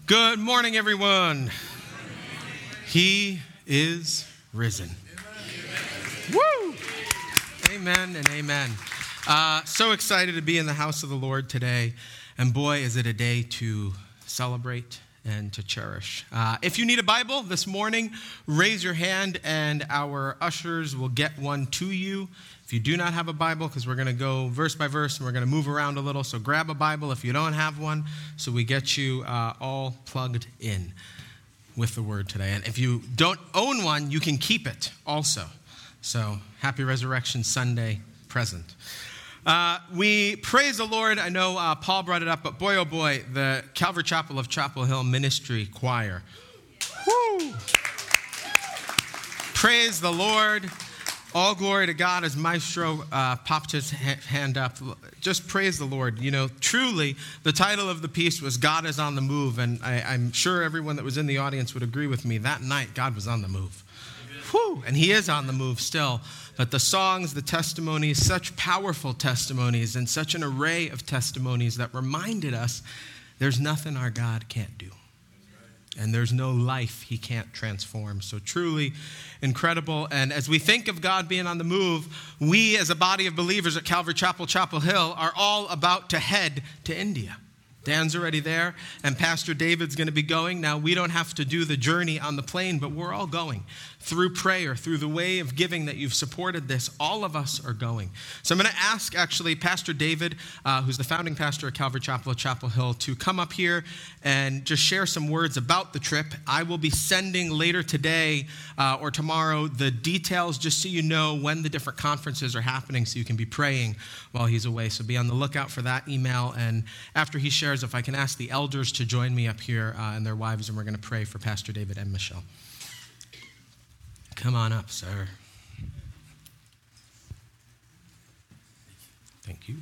Good morning, everyone. He is risen. Woo! Amen and amen. So excited to be in the house of the Lord today. And boy, is it a day to celebrate and to cherish. If you need a Bible this morning, raise your hand and our ushers will get one to you. If you do not have a Bible, because we're going to go verse by verse and we're going to move around a little, so grab a Bible if you don't have one, so we get you all plugged in with the Word today. And if you don't own one, you can keep it also. So happy Resurrection Sunday present. We praise the Lord. I know Paul brought it up, but boy, oh boy, the Calvary Chapel of Chapel Hill Ministry Choir. Woo! Praise the Lord. All glory to God. As Maestro popped his hand up. Just praise the Lord. You know, truly, the title of the piece was God is on the Move. And I'm sure everyone that was in the audience would agree with me. That night, God was on the move. Whew, and he is on the move still. But the songs, the testimonies, such powerful testimonies and such an array of testimonies that reminded us there's nothing our God can't do. And there's no life he can't transform. So truly incredible. And as we think of God being on the move, we as a body of believers at Calvary Chapel, Chapel Hill, are all about to head to India. Dan's already there, and Pastor David's going to be going. Now, we don't have to do the journey on the plane, but we're all going. Through prayer, through the way of giving that you've supported this, all of us are going. So I'm going to ask, actually, Pastor David, who's the founding pastor at Calvary Chapel at Chapel Hill, to come up here and just share some words about the trip. I will be sending later today or tomorrow the details, just so you know when the different conferences are happening, so you can be praying while he's away. So be on the lookout for that email. And after he shares, if I can ask the elders to join me up here and their wives, and we're going to pray for Pastor David and Michelle. Come on up, sir. Thank you.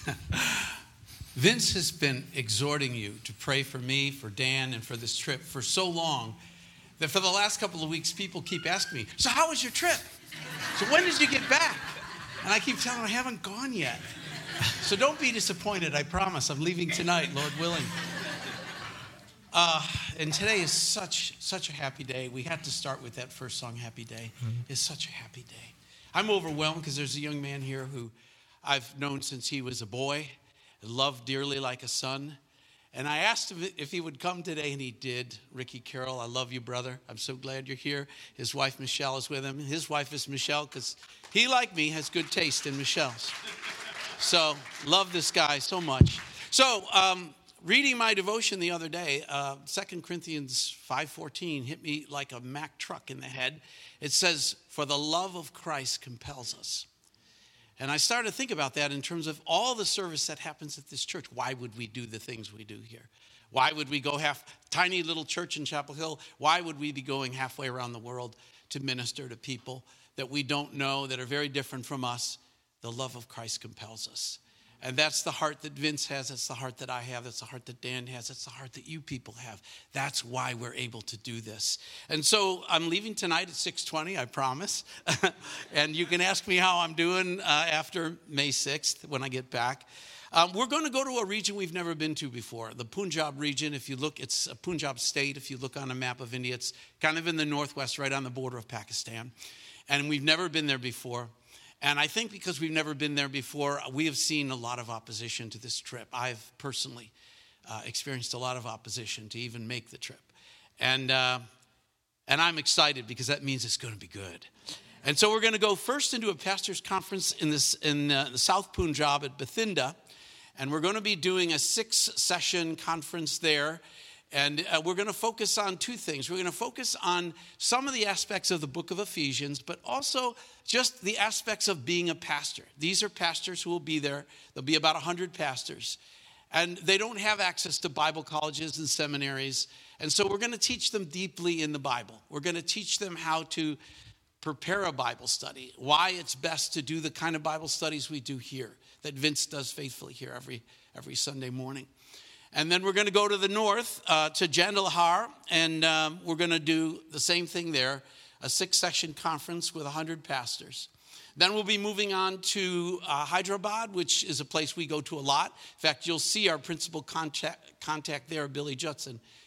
Vince has been exhorting you to pray for me, for Dan, and for this trip for so long that for the last couple of weeks, people keep asking me, so how was your trip? So when did you get back? And I keep telling them I haven't gone yet. So don't be disappointed, I promise. I'm leaving tonight, Lord willing. And today is such a happy day. We had to start with that first song, Happy Day. It's such a happy day. I'm overwhelmed because there's a young man here who I've known since he was a boy, loved dearly like a son. And I asked him if he would come today, and he did. Ricky Carroll, I love you, brother. I'm so glad you're here. His wife, Michelle, is with him. His wife is Michelle because he, like me, has good taste in Michelle's. So, love this guy so much. So, reading my devotion the other day, 2 Corinthians 5:14 hit me like a Mack truck in the head. It says, for the love of Christ compels us. And I started to think about that in terms of all the service that happens at this church. Why would we do the things we do here? Why would we go tiny little church in Chapel Hill? Why would we be going halfway around the world to minister to people that we don't know, that are very different from us? The love of Christ compels us. And that's the heart that Vince has. That's the heart that I have. That's the heart that Dan has. That's the heart that you people have. That's why we're able to do this. And so I'm leaving tonight at 6:20, I promise. And you can ask me how I'm doing after May 6th when I get back. We're going to go to a region we've never been to before. The Punjab region, if you look, it's a Punjab state. If you look on a map of India, it's kind of in the northwest, right on the border of Pakistan. And we've never been there before. And I think because we've never been there before, we have seen a lot of opposition to this trip. I've personally experienced a lot of opposition to even make the trip. And I'm excited because that means it's going to be good. And so we're going to go first into a pastor's conference in the South Punjab at Bathinda. And we're going to be doing a 6-session conference there. And we're going to focus on two things. We're going to focus on some of the aspects of the book of Ephesians, but also just the aspects of being a pastor. These are pastors who will be there. There'll be about 100 pastors. And they don't have access to Bible colleges and seminaries. And so we're going to teach them deeply in the Bible. We're going to teach them how to prepare a Bible study, why it's best to do the kind of Bible studies we do here, that Vince does faithfully here every Sunday morning. And then we're going to go to the north, to Jandalhar, and we're going to do the same thing there, a 6-session conference with 100 pastors. Then we'll be moving on to Hyderabad, which is a place we go to a lot. In fact, you'll see our principal contact there, Billy Judson,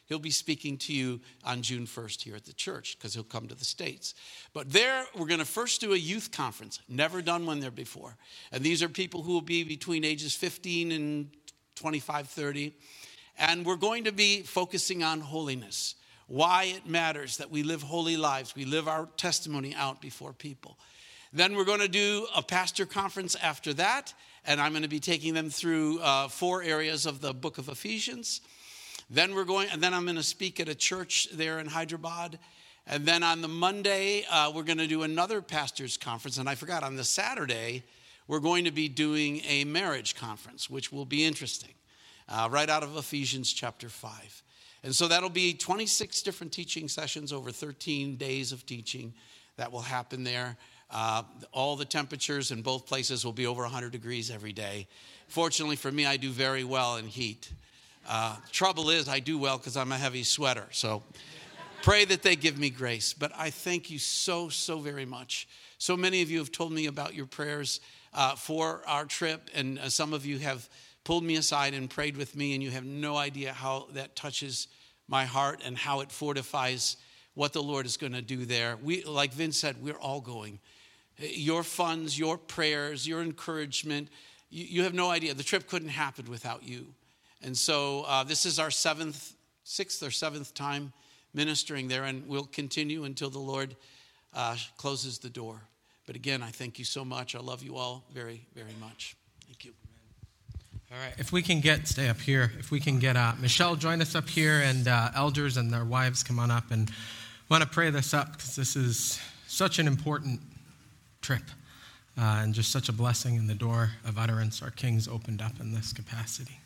He'll be speaking to you on June 1st here at the church because he'll come to the States. But there, we're going to first do a youth conference. Never done one there before. And these are people who will be between ages 15 and 25, 30. And we're going to be focusing on holiness. Why it matters that we live holy lives. We live our testimony out before people. Then we're going to do a pastor conference after that. And I'm going to be taking them through 4 areas of the book of Ephesians. Then I'm going to speak at a church there in Hyderabad. And then on the Monday, we're going to do another pastor's conference. And I forgot, on the Saturday, we're going to be doing a marriage conference, which will be interesting, right out of Ephesians chapter 5. And so that'll be 26 different teaching sessions over 13 days of teaching that will happen there. All the temperatures in both places will be over 100 degrees every day. Fortunately for me, I do very well in heat. Trouble is, I do well because I'm a heavy sweater. So pray that they give me grace. But I thank you so, so very much. So many of you have told me about your prayers for our trip. And some of you have pulled me aside and prayed with me. And you have no idea how that touches my heart and how it fortifies what the Lord is going to do there. Like Vince said, we're all going. Your funds, your prayers, your encouragement, you have no idea. The trip couldn't happen without you. And so this is our 6th or 7th time ministering there, and we'll continue until the Lord closes the door. But again, I thank you so much. I love you all very, very much. Thank you. All right, if we can stay up here. If we can get Michelle join us up here, and elders and their wives come on up, and want to pray this up because this is such an important trip and just such a blessing in the door of utterance our King's opened up in this capacity.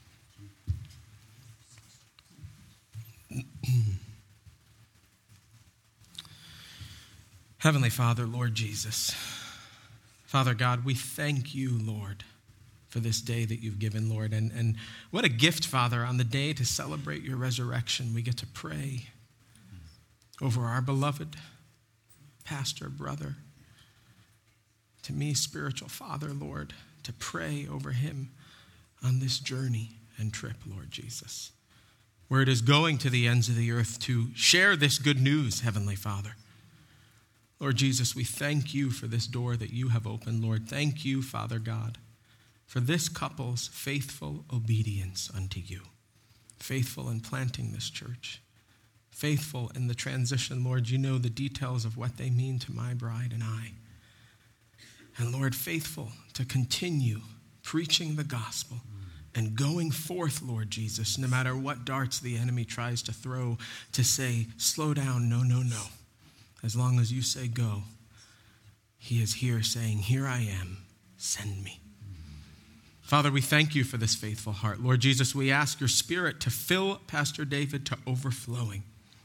Heavenly Father, Lord Jesus, Father God, we thank you, Lord, for this day that you've given, Lord. And what a gift, Father, on the day to celebrate your resurrection, we get to pray over our beloved pastor, brother, to me, spiritual father, Lord, to pray over him on this journey and trip, Lord Jesus, where it is going to the ends of the earth to share this good news, Heavenly Father. Lord Jesus, we thank you for this door that you have opened, Lord. Thank you, Father God, for this couple's faithful obedience unto you, faithful in planting this church, faithful in the transition. Lord, you know the details of what they mean to my bride and I. And Lord, faithful to continue preaching the gospel and going forth, Lord Jesus, no matter what darts the enemy tries to throw to say, slow down, no, no, no. As long as you say go, he is here saying, here I am, send me. Father, we thank you for this faithful heart. Lord Jesus, we ask your Spirit to fill Pastor David to overflowing.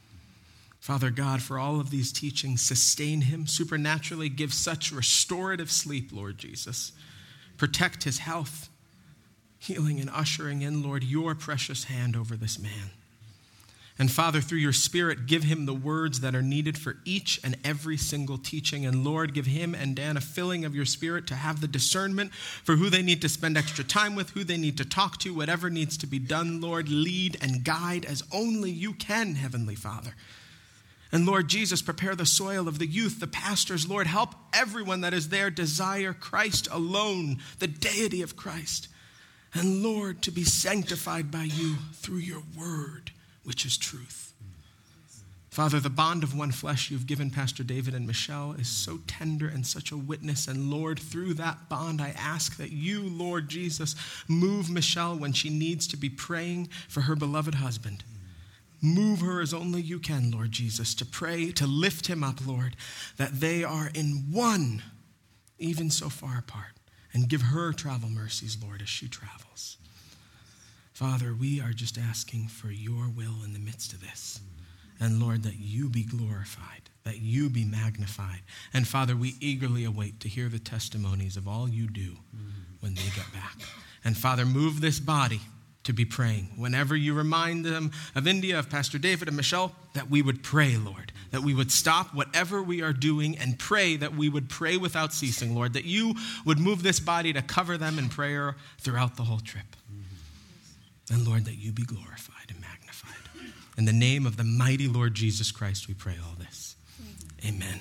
Father God, for all of these teachings, sustain him, supernaturally give such restorative sleep, Lord Jesus. Protect his health, healing and ushering in, Lord, your precious hand over this man. And Father, through your Spirit, give him the words that are needed for each and every single teaching. And Lord, give him and Dan a filling of your Spirit to have the discernment for who they need to spend extra time with, who they need to talk to, whatever needs to be done, Lord. Lead and guide as only you can, Heavenly Father. And Lord Jesus, prepare the soil of the youth, the pastors. Lord, help everyone that is there desire Christ alone, the deity of Christ. And Lord, to be sanctified by you through your word, which is truth. Father, the bond of one flesh you've given Pastor David and Michelle is so tender and such a witness. And Lord, through that bond, I ask that you, Lord Jesus, move Michelle when she needs to be praying for her beloved husband. Move her as only you can, Lord Jesus, to pray, to lift him up, Lord, that they are in one, even so far apart. And give her travel mercies, Lord, as she travels. Father, we are just asking for your will in the midst of this. And Lord, that you be glorified, that you be magnified. And Father, we eagerly await to hear the testimonies of all you do when they get back. And Father, move this body to be praying. Whenever you remind them of India, of Pastor David and Michelle, that we would pray, Lord, that we would stop whatever we are doing and pray, that we would pray without ceasing, Lord, that you would move this body to cover them in prayer throughout the whole trip. And Lord, that you be glorified and magnified. In the name of the mighty Lord Jesus Christ, we pray all this. Amen. Amen.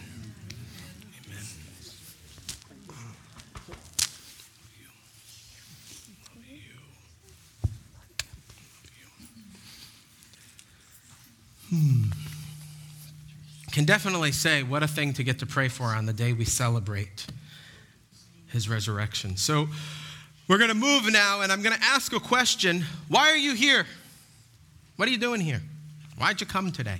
Can definitely say what a thing to get to pray for on the day we celebrate his resurrection. So we're going to move now, and I'm going to ask a question. Why are you here? What are you doing here? Why'd you come today?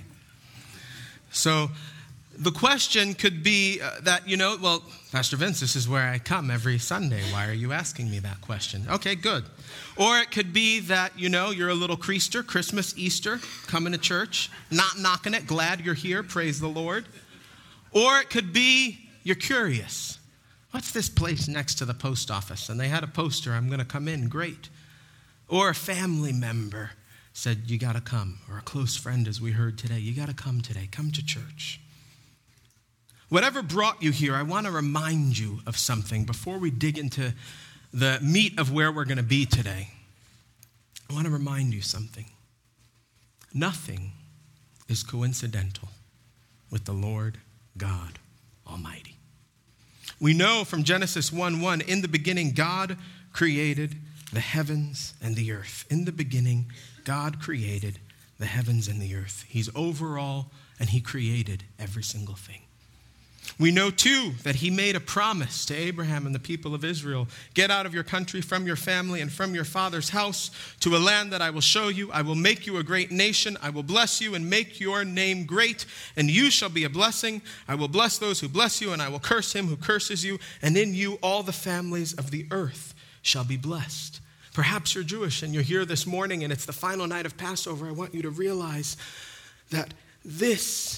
So the question could be that, well, Pastor Vince, this is where I come every Sunday. Why are you asking me that question? Okay, good. Or it could be that, you're a little creaster, Christmas, Easter, coming to church, not knocking it, glad you're here, praise the Lord. Or it could be you're curious. What's this place next to the post office? And they had a poster, I'm going to come in, great. Or a family member said, you got to come. Or a close friend, as we heard today, you got to come today, come to church. Whatever brought you here, I want to remind you of something before we dig into the meat of where we're going to be today. I want to remind you something. Nothing is coincidental with the Lord God Almighty. We know from Genesis 1:1, in the beginning, God created the heavens and the earth. In the beginning, God created the heavens and the earth. He's over all, and he created every single thing. We know, too, that he made a promise to Abraham and the people of Israel. Get out of your country, from your family, and from your father's house to a land that I will show you. I will make you a great nation. I will bless you and make your name great, and you shall be a blessing. I will bless those who bless you, and I will curse him who curses you. And in you all the families of the earth shall be blessed. Perhaps you're Jewish and you're here this morning and it's the final night of Passover. I want you to realize that this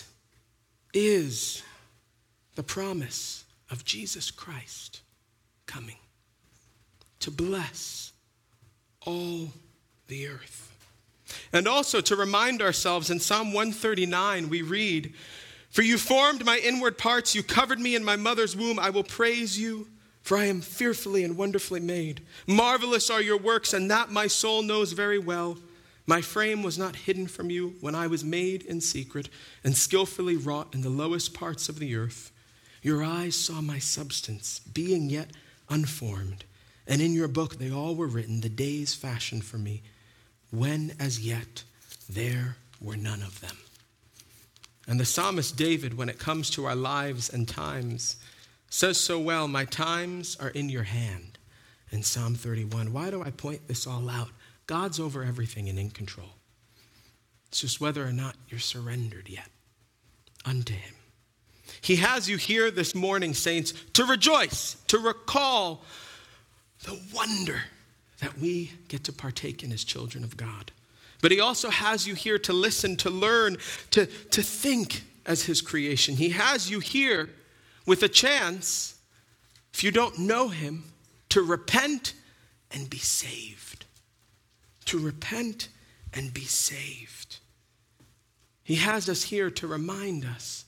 is the promise of Jesus Christ coming to bless all the earth. And also to remind ourselves, in Psalm 139 we read, "For you formed my inward parts, you covered me in my mother's womb. I will praise you, for I am fearfully and wonderfully made. Marvelous are your works, and that my soul knows very well. My frame was not hidden from you when I was made in secret and skillfully wrought in the lowest parts of the earth. Your eyes saw my substance, being yet unformed, and in your book they all were written, the days fashioned for me, when as yet there were none of them." And the psalmist David, when it comes to our lives and times, says so well, "My times are in your hand," in Psalm 31. Why do I point this all out? God's over everything and in control. It's just whether or not you're surrendered yet unto him. He has you here this morning, saints, to rejoice, to recall the wonder that we get to partake in as children of God. But he also has you here to listen, to learn, to think as his creation. He has you here with a chance, if you don't know him, to repent and be saved. To repent and be saved. He has us here to remind us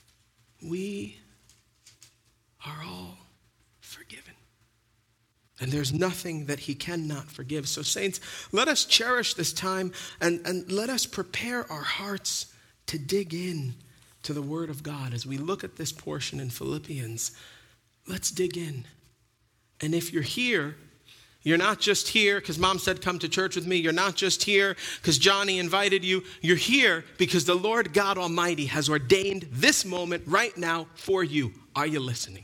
we are all forgiven. And there's nothing that he cannot forgive. So saints, let us cherish this time and let us prepare our hearts to dig in to the Word of God. As we look at this portion in Philippians, let's dig in. And if you're here, you're not just here because mom said come to church with me. You're not just here because Johnny invited you. You're here because the Lord God Almighty has ordained this moment right now for you. Are you listening?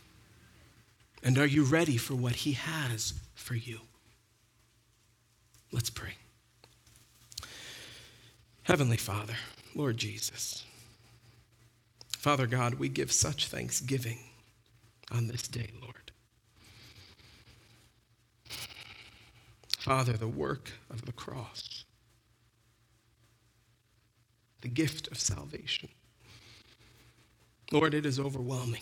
And are you ready for what he has for you? Let's pray. Heavenly Father, Lord Jesus, Father God, we give such thanksgiving on this day, Lord. Father, the work of the cross, the gift of salvation. Lord, it is overwhelming.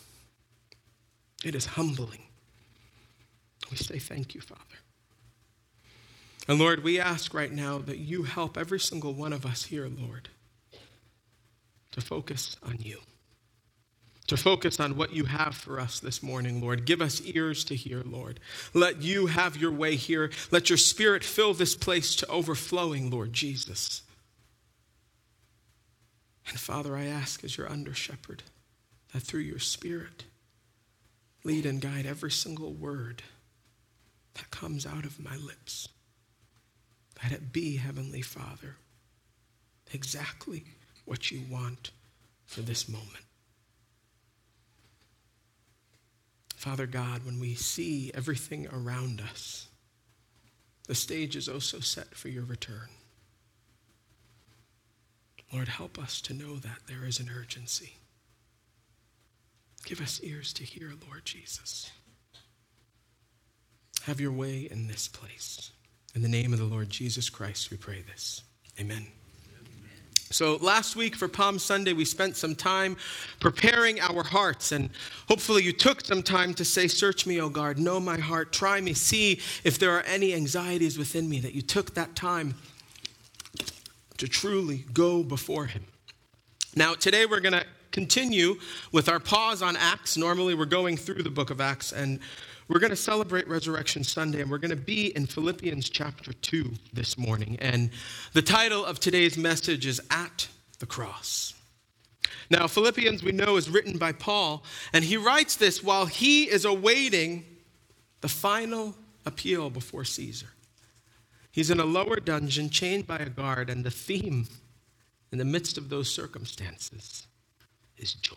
It is humbling. We say thank you, Father. And Lord, we ask right now that you help every single one of us here, Lord, to focus on you. To focus on what you have for us this morning, Lord. Give us ears to hear, Lord. Let you have your way here. Let your Spirit fill this place to overflowing, Lord Jesus. And Father, I ask as your under shepherd that through your Spirit, lead and guide every single word that comes out of my lips. That it be, Heavenly Father, exactly what you want for this moment. Father God, when we see everything around us, the stage is also set for your return. Lord, help us to know that there is an urgency. Give us ears to hear, Lord Jesus. Have your way in this place. In the name of the Lord Jesus Christ, we pray this. Amen. So last week for Palm Sunday, we spent some time preparing our hearts, and hopefully you took some time to say, search me, O God, know my heart, try me, see if there are any anxieties within me, that you took that time to truly go before him. Now today we're going to continue with our pause on Acts. Normally we're going through the book of Acts, and we're going to celebrate Resurrection Sunday, and we're going to be in Philippians chapter 2 this morning. And the title of today's message is At the Cross. Now, Philippians, we know, is written by Paul, and he writes this while he is awaiting the final appeal before Caesar. He's in a lower dungeon, chained by a guard, and the theme in the midst of those circumstances is joy.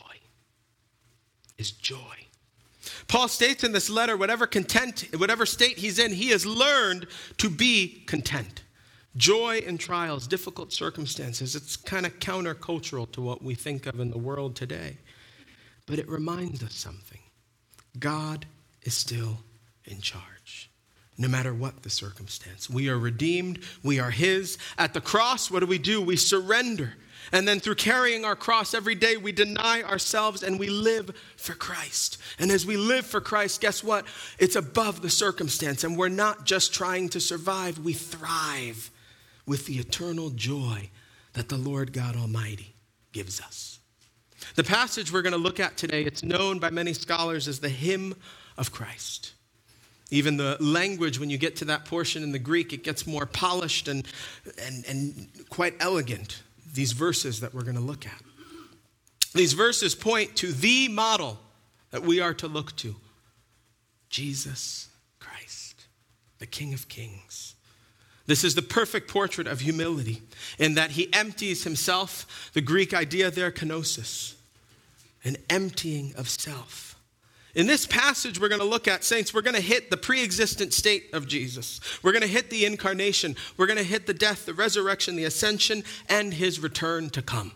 Is joy. Paul states in this letter, whatever state he's in, he has learned to be content. Joy in trials, difficult circumstances. It's kind of countercultural to what we think of in the world today. But it reminds us something. God is still in charge, no matter what the circumstance. We are redeemed. We are his. At the cross, what do? We surrender. And then through carrying our cross every day, we deny ourselves and we live for Christ. And as we live for Christ, guess what? It's above the circumstance. And we're not just trying to survive. We thrive with the eternal joy that the Lord God Almighty gives us. The passage we're going to look at today, it's known by many scholars as the hymn of Christ. Even the language, when you get to that portion in the Greek, it gets more polished and quite elegant. These verses that we're going to look at. These verses point to the model that we are to look to. Jesus Christ, the King of Kings. This is the perfect portrait of humility in that he empties himself, the Greek idea there, kenosis, an emptying of self. In this passage we're going to look at, saints, we're going to hit the pre-existent state of Jesus. We're going to hit the incarnation. We're going to hit the death, the resurrection, the ascension, and his return to come.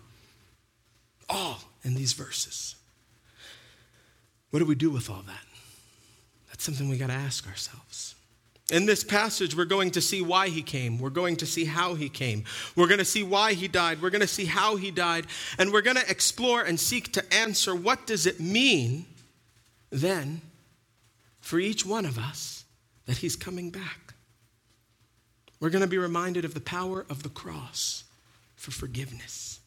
All in these verses. What do we do with all that? That's something we got to ask ourselves. In this passage, we're going to see why he came. We're going to see how he came. We're going to see why he died. We're going to see how he died. And we're going to explore and seek to answer, what does it mean then for each one of us that he's coming back? We're going to be reminded of the power of the cross for forgiveness.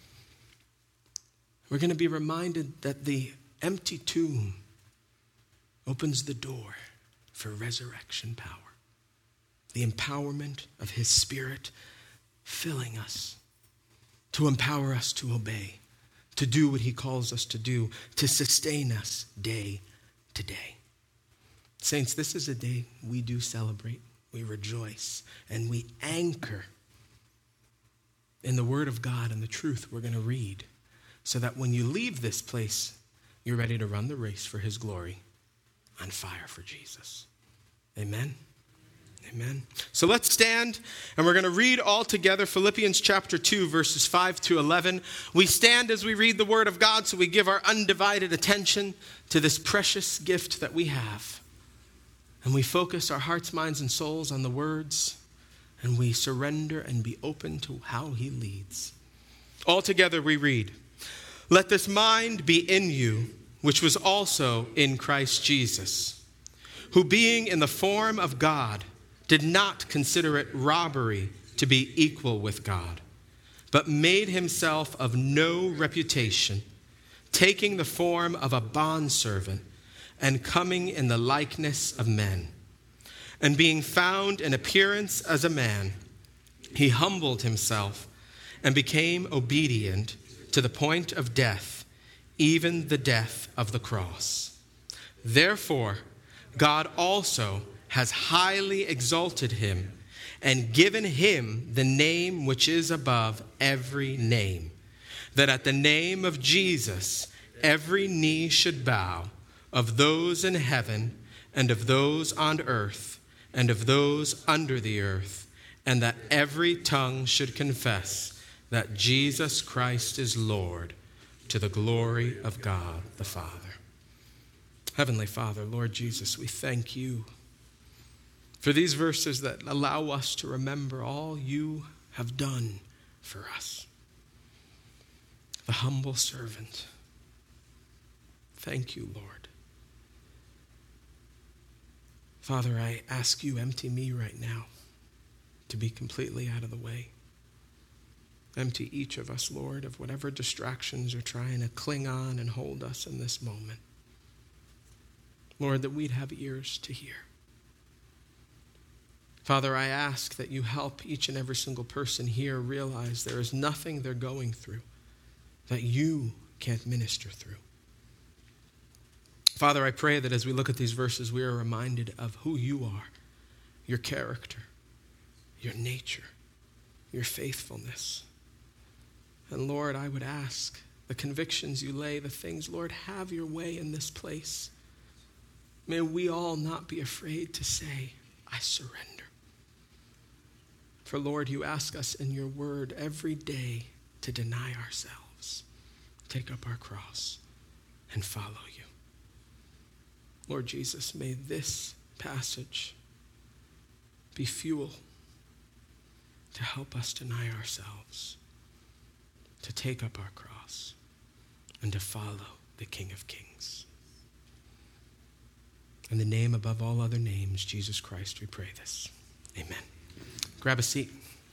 We're going to be reminded that the empty tomb opens the door for resurrection power. The empowerment of his Spirit filling us to empower us to obey, to do what he calls us to do, to sustain us day to day. Saints, this is a day we do celebrate, we rejoice, and we anchor in the Word of God and the truth we're going to read, so that when you leave this place, you're ready to run the race for his glory, on fire for Jesus. Amen. Amen. So let's stand, and we're going to read all together Philippians chapter 2, verses 5 to 11. We stand as we read the Word of God, so we give our undivided attention to this precious gift that we have. And we focus our hearts, minds, and souls on the words, and we surrender and be open to how he leads. All together we read, "Let this mind be in you, which was also in Christ Jesus, who being in the form of God, did not consider it robbery to be equal with God, but made himself of no reputation, taking the form of a bondservant and coming in the likeness of men. And being found in appearance as a man, he humbled himself and became obedient to the point of death, even the death of the cross. Therefore, God also has highly exalted him and given him the name which is above every name, that at the name of Jesus every knee should bow, of those in heaven and of those on earth and of those under the earth, and that every tongue should confess that Jesus Christ is Lord, to the glory of God the Father. Heavenly Father, Lord Jesus, we thank you for these verses that allow us to remember all you have done for us. The humble servant. Thank you, Lord. Father, I ask you, empty me right now to be completely out of the way. Empty each of us, Lord, of whatever distractions are trying to cling on and hold us in this moment. Lord, that we'd have ears to hear. Father, I ask that you help each and every single person here realize there is nothing they're going through that you can't minister through. Father, I pray that as we look at these verses, we are reminded of who you are, your character, your nature, your faithfulness. And Lord, I would ask the convictions you lay, the things, Lord, have your way in this place. May we all not be afraid to say, I surrender. For Lord, you ask us in your word every day to deny ourselves, take up our cross, and follow you. Lord Jesus, may this passage be fuel to help us deny ourselves, to take up our cross, and to follow the King of Kings. In the name above all other names, Jesus Christ, we pray this. Amen. Grab a seat.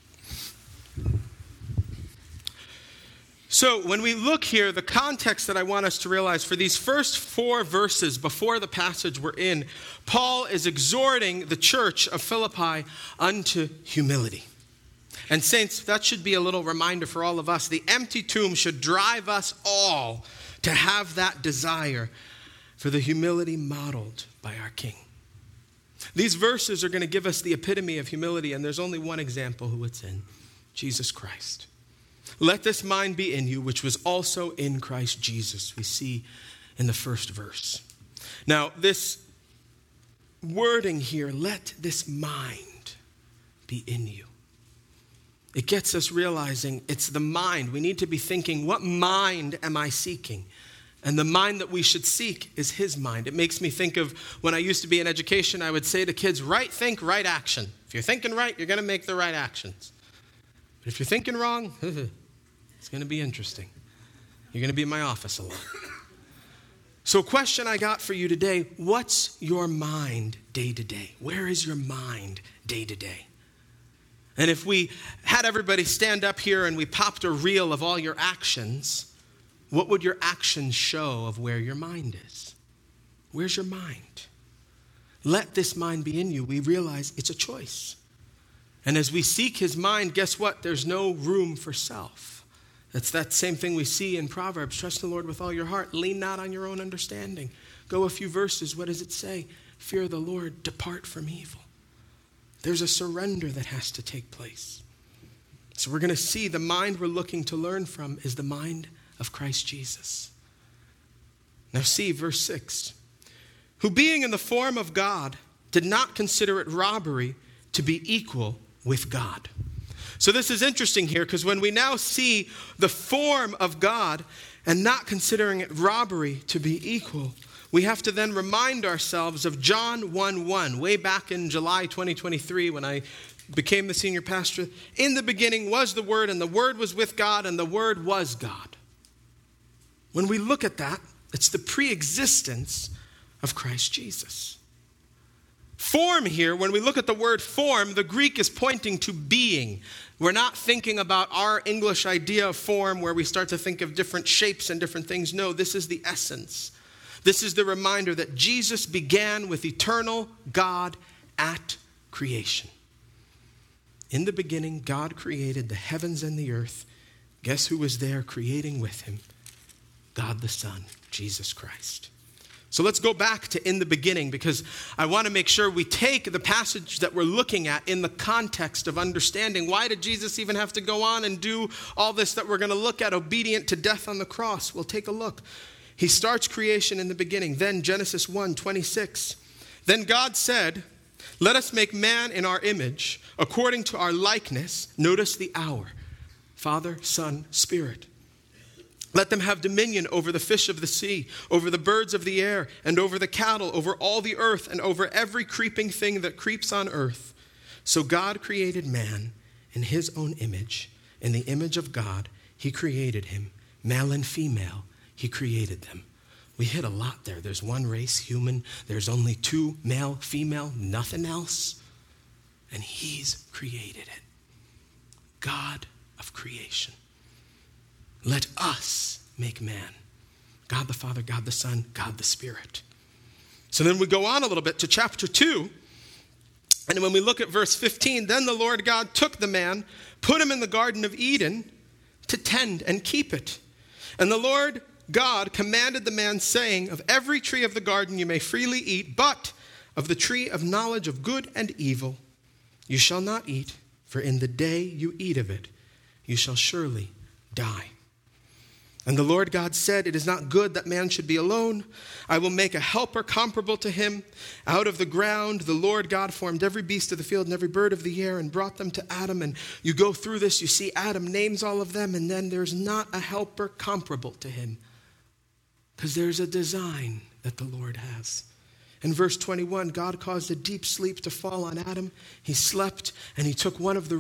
So when we look here, the context that I want us to realize for these first 4 verses before the passage we're in, Paul is exhorting the church of Philippi unto humility. And saints, that should be a little reminder for all of us. The empty tomb should drive us all to have that desire for the humility modeled by our King. These verses are going to give us the epitome of humility, and there's only one example who it's in, Jesus Christ. Let this mind be in you, which was also in Christ Jesus, we see in the first verse. Now, this wording here, let this mind be in you. It gets us realizing it's the mind. We need to be thinking, what mind am I seeking? And the mind that we should seek is his mind. It makes me think of when I used to be in education, I would say to kids, right think, right action. If you're thinking right, you're going to make the right actions. But if you're thinking wrong, it's going to be interesting. You're going to be in my office a lot. So a question I got for you today, what's your mind day to day? Where is your mind day to day? And if we had everybody stand up here and we popped a reel of all your actions, what would your actions show of where your mind is? Where's your mind? Let this mind be in you. We realize it's a choice. And as we seek his mind, guess what? There's no room for self. That's that same thing we see in Proverbs. Trust the Lord with all your heart. Lean not on your own understanding. Go a few verses. What does it say? Fear the Lord. Depart from evil. There's a surrender that has to take place. So we're going to see the mind we're looking to learn from is the mind of Christ Jesus. Now see verse 6. Who being in the form of God did not consider it robbery to be equal with God. So this is interesting here because when we now see the form of God and not considering it robbery to be equal, we have to then remind ourselves of John 1:1, way back in July 2023 when I became the senior pastor. In the beginning was the Word, and the Word was with God, and the Word was God. When we look at that, it's the pre-existence of Christ Jesus. Form here, when we look at the word form, the Greek is pointing to being. We're not thinking about our English idea of form where we start to think of different shapes and different things. No, this is the essence. This is the reminder that Jesus began with eternal God at creation. In the beginning, God created the heavens and the earth. Guess who was there creating with him? God the Son, Jesus Christ. So let's go back to in the beginning, because I want to make sure we take the passage that we're looking at in the context of understanding why did Jesus even have to go on and do all this that we're going to look at, obedient to death on the cross. We'll take a look. He starts creation in the beginning. Then Genesis 1:26. Then God said, let us make man in our image, according to our likeness. Notice the hour. Father, Son, Spirit. Let them have dominion over the fish of the sea, over the birds of the air, and over the cattle, over all the earth, and over every creeping thing that creeps on earth. So God created man in his own image. In the image of God, he created him. Male and female, he created them. We hit a lot there. There's one race, human. There's only two, male, female, nothing else. And he's created it. God of creation. Let us make man. God the Father, God the Son, God the Spirit. So then we go on a little bit to chapter 2. And when we look at verse 15, then the Lord God took the man, put him in the Garden of Eden to tend and keep it. And the Lord God commanded the man, saying, of every tree of the garden you may freely eat, but of the tree of knowledge of good and evil you shall not eat, for in the day you eat of it, you shall surely die. And the Lord God said, it is not good that man should be alone. I will make a helper comparable to him. Out of the ground, the Lord God formed every beast of the field and every bird of the air and brought them to Adam. And you go through this, you see Adam names all of them, and then there's not a helper comparable to him, because there's a design that the Lord has. In verse 21, God caused a deep sleep to fall on Adam. He slept, and he took one of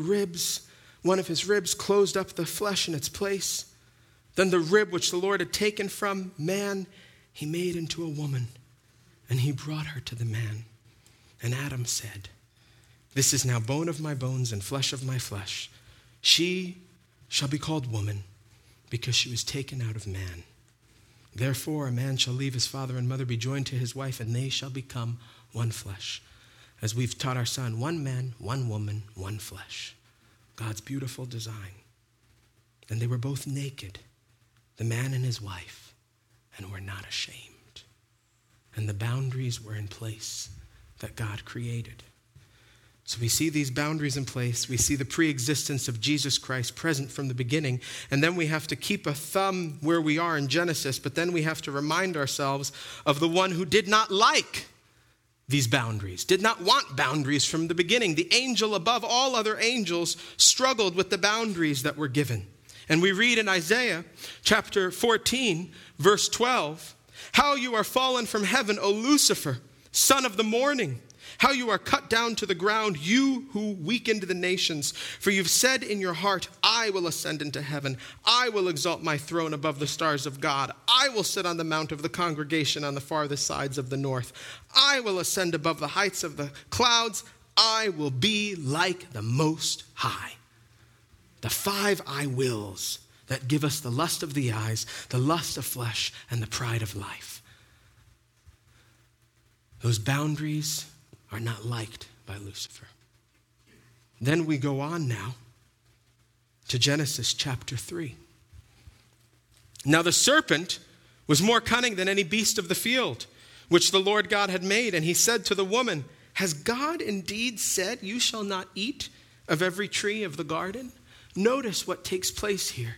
his ribs, closed up the flesh in its place. Then the rib which the Lord had taken from man, he made into a woman, and he brought her to the man. And Adam said, this is now bone of my bones and flesh of my flesh. She shall be called woman, because she was taken out of man. Therefore a man shall leave his father and mother, be joined to his wife, and they shall become one flesh. As we've taught our son, one man, one woman, one flesh. God's beautiful design. And they were both naked, the man and his wife, and were not ashamed. And the boundaries were in place that God created. So we see these boundaries in place. We see the pre-existence of Jesus Christ present from the beginning. And then we have to keep a thumb where we are in Genesis, but then we have to remind ourselves of the one who did not like these boundaries, did not want boundaries from the beginning. The angel above all other angels struggled with the boundaries that were given. And we read in Isaiah chapter 14, verse 12, how you are fallen from heaven, O Lucifer, son of the morning. How you are cut down to the ground, you who weakened the nations. For you've said in your heart, I will ascend into heaven. I will exalt my throne above the stars of God. I will sit on the mount of the congregation on the farthest sides of the north. I will ascend above the heights of the clouds. I will be like the Most High. The 5 I wills that give us the lust of the eyes, the lust of flesh, and the pride of life. Those boundaries are not liked by Lucifer. Then we go on now to Genesis chapter 3. Now the serpent was more cunning than any beast of the field, which the Lord God had made. And he said to the woman, has God indeed said, you shall not eat of every tree of the garden? Notice what takes place here.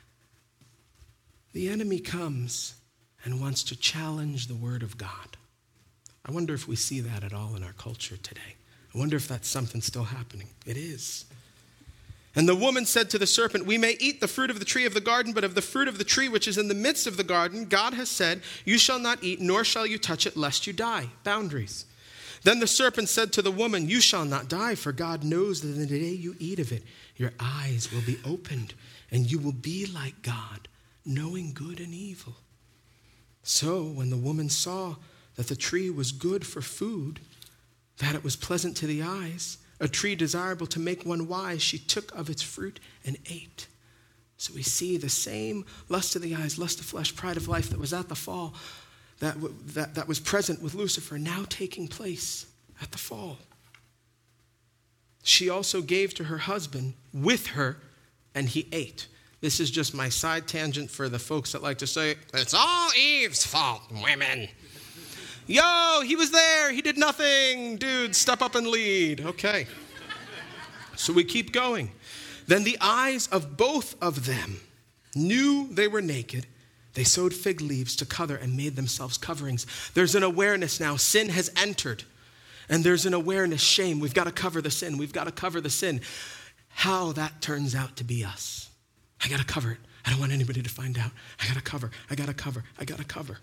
The enemy comes and wants to challenge the word of God. I wonder if we see that at all in our culture today. I wonder if that's something still happening. It is. And the woman said to the serpent, we may eat the fruit of the tree of the garden, but of the fruit of the tree which is in the midst of the garden, God has said, you shall not eat, nor shall you touch it, lest you die. Boundaries. Then the serpent said to the woman, you shall not die, for God knows that in the day you eat of it, your eyes will be opened, and you will be like God, knowing good and evil. So when the woman saw that the tree was good for food, that it was pleasant to the eyes, a tree desirable to make one wise, she took of its fruit and ate. So we see the same lust of the eyes, lust of flesh, pride of life that was at the fall, that was present with Lucifer, now taking place at the fall. She also gave to her husband with her, and he ate. This is just my side tangent for the folks that like to say, it's all Eve's fault, women. Yo, he was there. He did nothing. Dude, step up and lead. Okay. So we keep going. Then the eyes of both of them knew they were naked. They sewed fig leaves to cover and made themselves coverings. There's an awareness now. Sin has entered. And there's an awareness, shame. We've got to cover the sin. We've got to cover the sin. How that turns out to be us. I got to cover it. I don't want anybody to find out. I got to cover. I got to cover. I got to cover.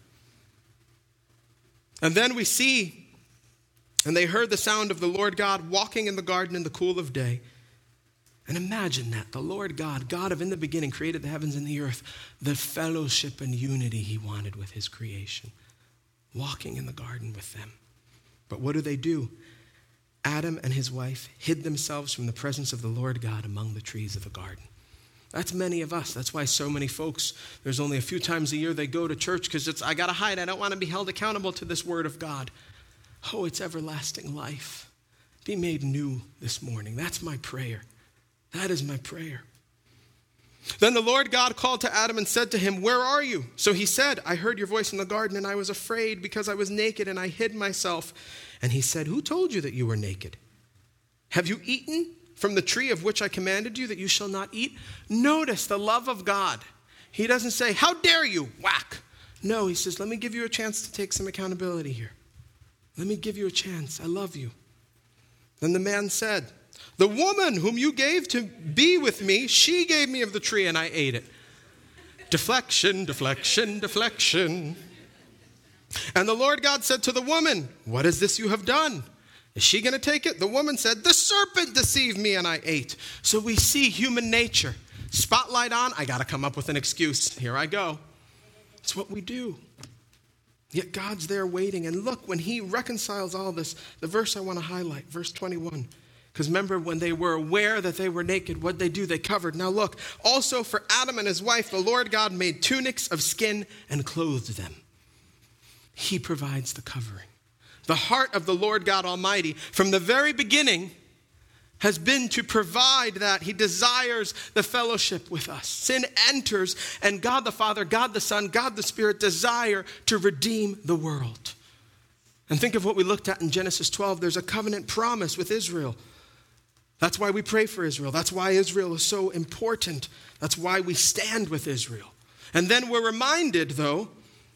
And then we see, and they heard the sound of the Lord God walking in the garden in the cool of day. And imagine that, the Lord God, God of in the beginning, created the heavens and the earth, the fellowship and unity he wanted with his creation, walking in the garden with them. But what do? Adam and his wife hid themselves from the presence of the Lord God among the trees of the garden. That's many of us. That's why so many folks, there's only a few times a year they go to church because it's, I got to hide. I don't want to be held accountable to this word of God. Oh, it's everlasting life. Be made new this morning. That's my prayer. That is my prayer. Then the Lord God called to Adam and said to him, where are you? So he said, I heard your voice in the garden and I was afraid because I was naked and I hid myself. And he said, who told you that you were naked? Have you eaten from the tree of which I commanded you that you shall not eat? Notice the love of God. He doesn't say, how dare you, whack. No, he says, let me give you a chance to take some accountability here. Let me give you a chance. I love you. Then the man said, the woman whom you gave to be with me, she gave me of the tree and I ate it. Deflection, deflection, deflection. And the Lord God said to the woman, what is this you have done? Is she going to take it? The woman said, the serpent deceived me and I ate. So we see human nature. Spotlight on, I got to come up with an excuse. Here I go. It's what we do. Yet God's there waiting. And look, when he reconciles all this, the verse I want to highlight, verse 21. Because remember, when they were aware that they were naked, what'd they do? They covered. Now look, also for Adam and his wife, the Lord God made tunics of skin and clothed them. He provides the covering. The heart of the Lord God Almighty, from the very beginning, has been to provide that. He desires the fellowship with us. Sin enters, and God the Father, God the Son, God the Spirit desire to redeem the world. And think of what we looked at in Genesis 12. There's a covenant promise with Israel. That's why we pray for Israel. That's why Israel is so important. That's why we stand with Israel. And then we're reminded, though,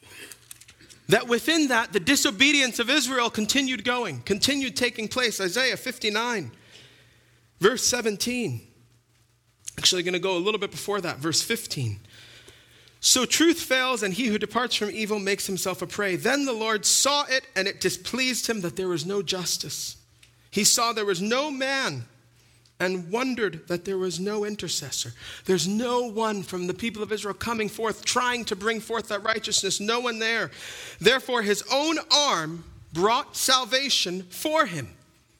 that within that, the disobedience of Israel continued taking place. Isaiah 59, verse 17. Actually, going to go a little bit before that, verse 15. So truth fails, and he who departs from evil makes himself a prey. Then the Lord saw it, and it displeased him that there was no justice. He saw there was no man, and wondered that there was no intercessor. There's no one from the people of Israel coming forth, trying to bring forth that righteousness. No one there. Therefore, his own arm brought salvation for him.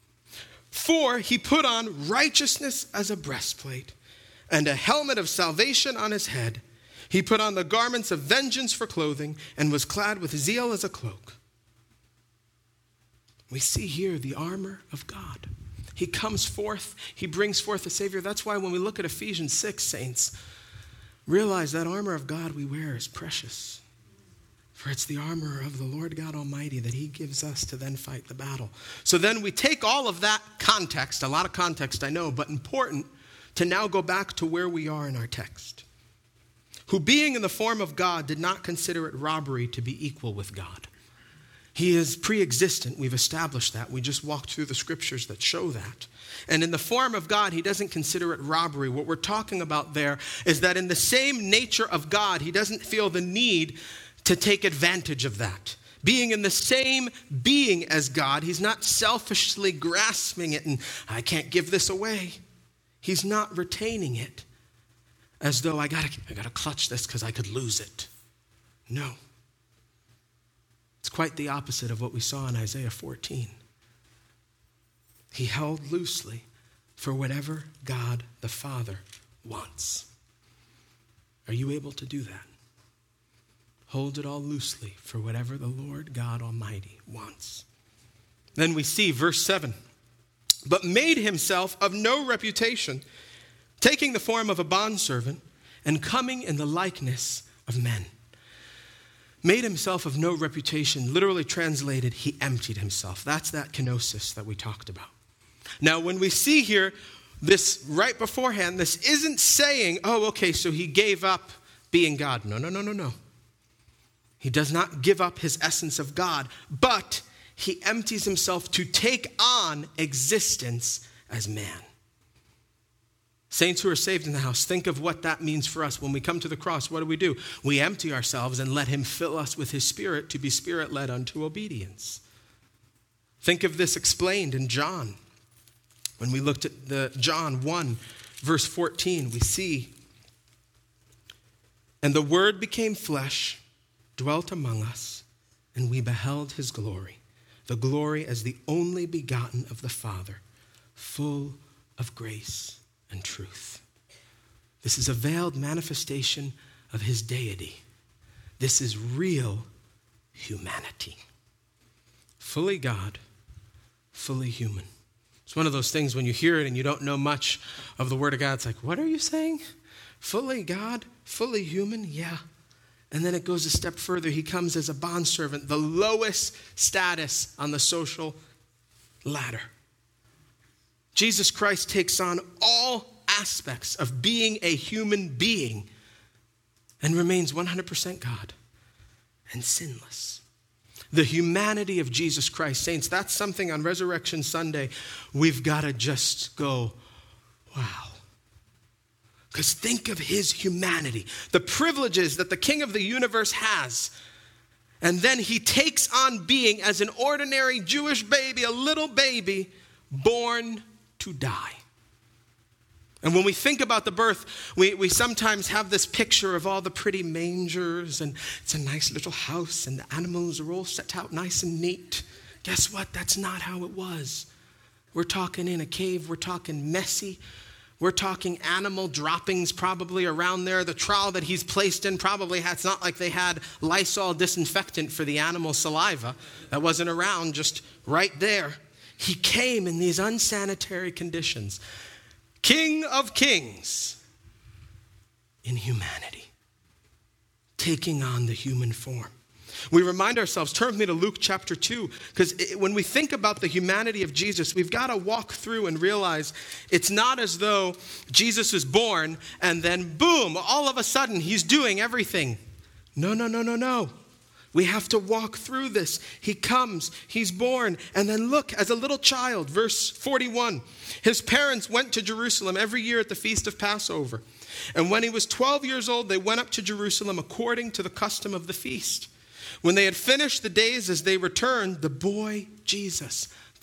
For he put on righteousness as a breastplate, and a helmet of salvation on his head. He put on the garments of vengeance for clothing, and was clad with zeal as a cloak. We see here the armor of God. He comes forth. He brings forth a Savior. That's why when we look at Ephesians 6, saints, realize that armor of God we wear is precious. For it's the armor of the Lord God Almighty that he gives us to then fight the battle. So then we take all of that context, a lot of context I know, but important to now go back to where we are in our text. Who being in the form of God did not consider it robbery to be equal with God. He is pre-existent. We've established that. We just walked through the scriptures that show that. And in the form of God, he doesn't consider it robbery. What we're talking about there is that in the same nature of God, he doesn't feel the need to take advantage of that. Being in the same being as God, he's not selfishly grasping it and I can't give this away. He's not retaining it as though I gotta clutch this because I could lose it. No. It's quite the opposite of what we saw in Isaiah 14. He held loosely for whatever God the Father wants. Are you able to do that? Hold it all loosely for whatever the Lord God Almighty wants. Then we see verse 7. But made himself of no reputation, taking the form of a bondservant and coming in the likeness of men. Made himself of no reputation, literally translated, he emptied himself. That's that kenosis that we talked about. Now, when we see here, this right beforehand, this isn't saying, oh, okay, so he gave up being God. No. He does not give up his essence of God, but he empties himself to take on existence as man. Saints who are saved in the house, think of what that means for us. When we come to the cross, what do? We empty ourselves and let him fill us with his Spirit to be Spirit-led unto obedience. Think of this explained in John. When we looked at the John 1, verse 14, we see, and the Word became flesh, dwelt among us, and we beheld his glory, the glory as the only begotten of the Father, full of grace and truth. This is a veiled manifestation of his deity. This is real humanity. Fully God, fully human. It's one of those things when you hear it and you don't know much of the Word of God, it's like, what are you saying? Fully God, fully human? Yeah. And then it goes a step further. He comes as a bondservant, the lowest status on the social ladder. Jesus Christ takes on all aspects of being a human being and remains 100% God and sinless. The humanity of Jesus Christ, saints, that's something on Resurrection Sunday we've got to just go, wow. Because think of his humanity, the privileges that the King of the universe has. And then he takes on being as an ordinary Jewish baby, a little baby, born to die. And when we think about the birth, we sometimes have this picture of all the pretty mangers, and it's a nice little house, and the animals are all set out nice and neat. Guess what? That's not how it was. We're talking in a cave. We're talking messy. We're talking animal droppings probably around there. The trowel that he's placed in probably it's not like they had Lysol disinfectant for the animal saliva. That wasn't around, just right there. He came in these unsanitary conditions. King of kings in humanity, taking on the human form. We remind ourselves, turn with me to Luke chapter 2, because when we think about the humanity of Jesus, we've got to walk through and realize it's not as though Jesus is born and then boom, all of a sudden he's doing everything. No. We have to walk through this. He comes, he's born, and then look, as a little child, verse 41, his parents went to Jerusalem every year at the feast of Passover. And when he was 12 years old, they went up to Jerusalem according to the custom of the feast. When they had finished the days as they returned, the boy Jesus,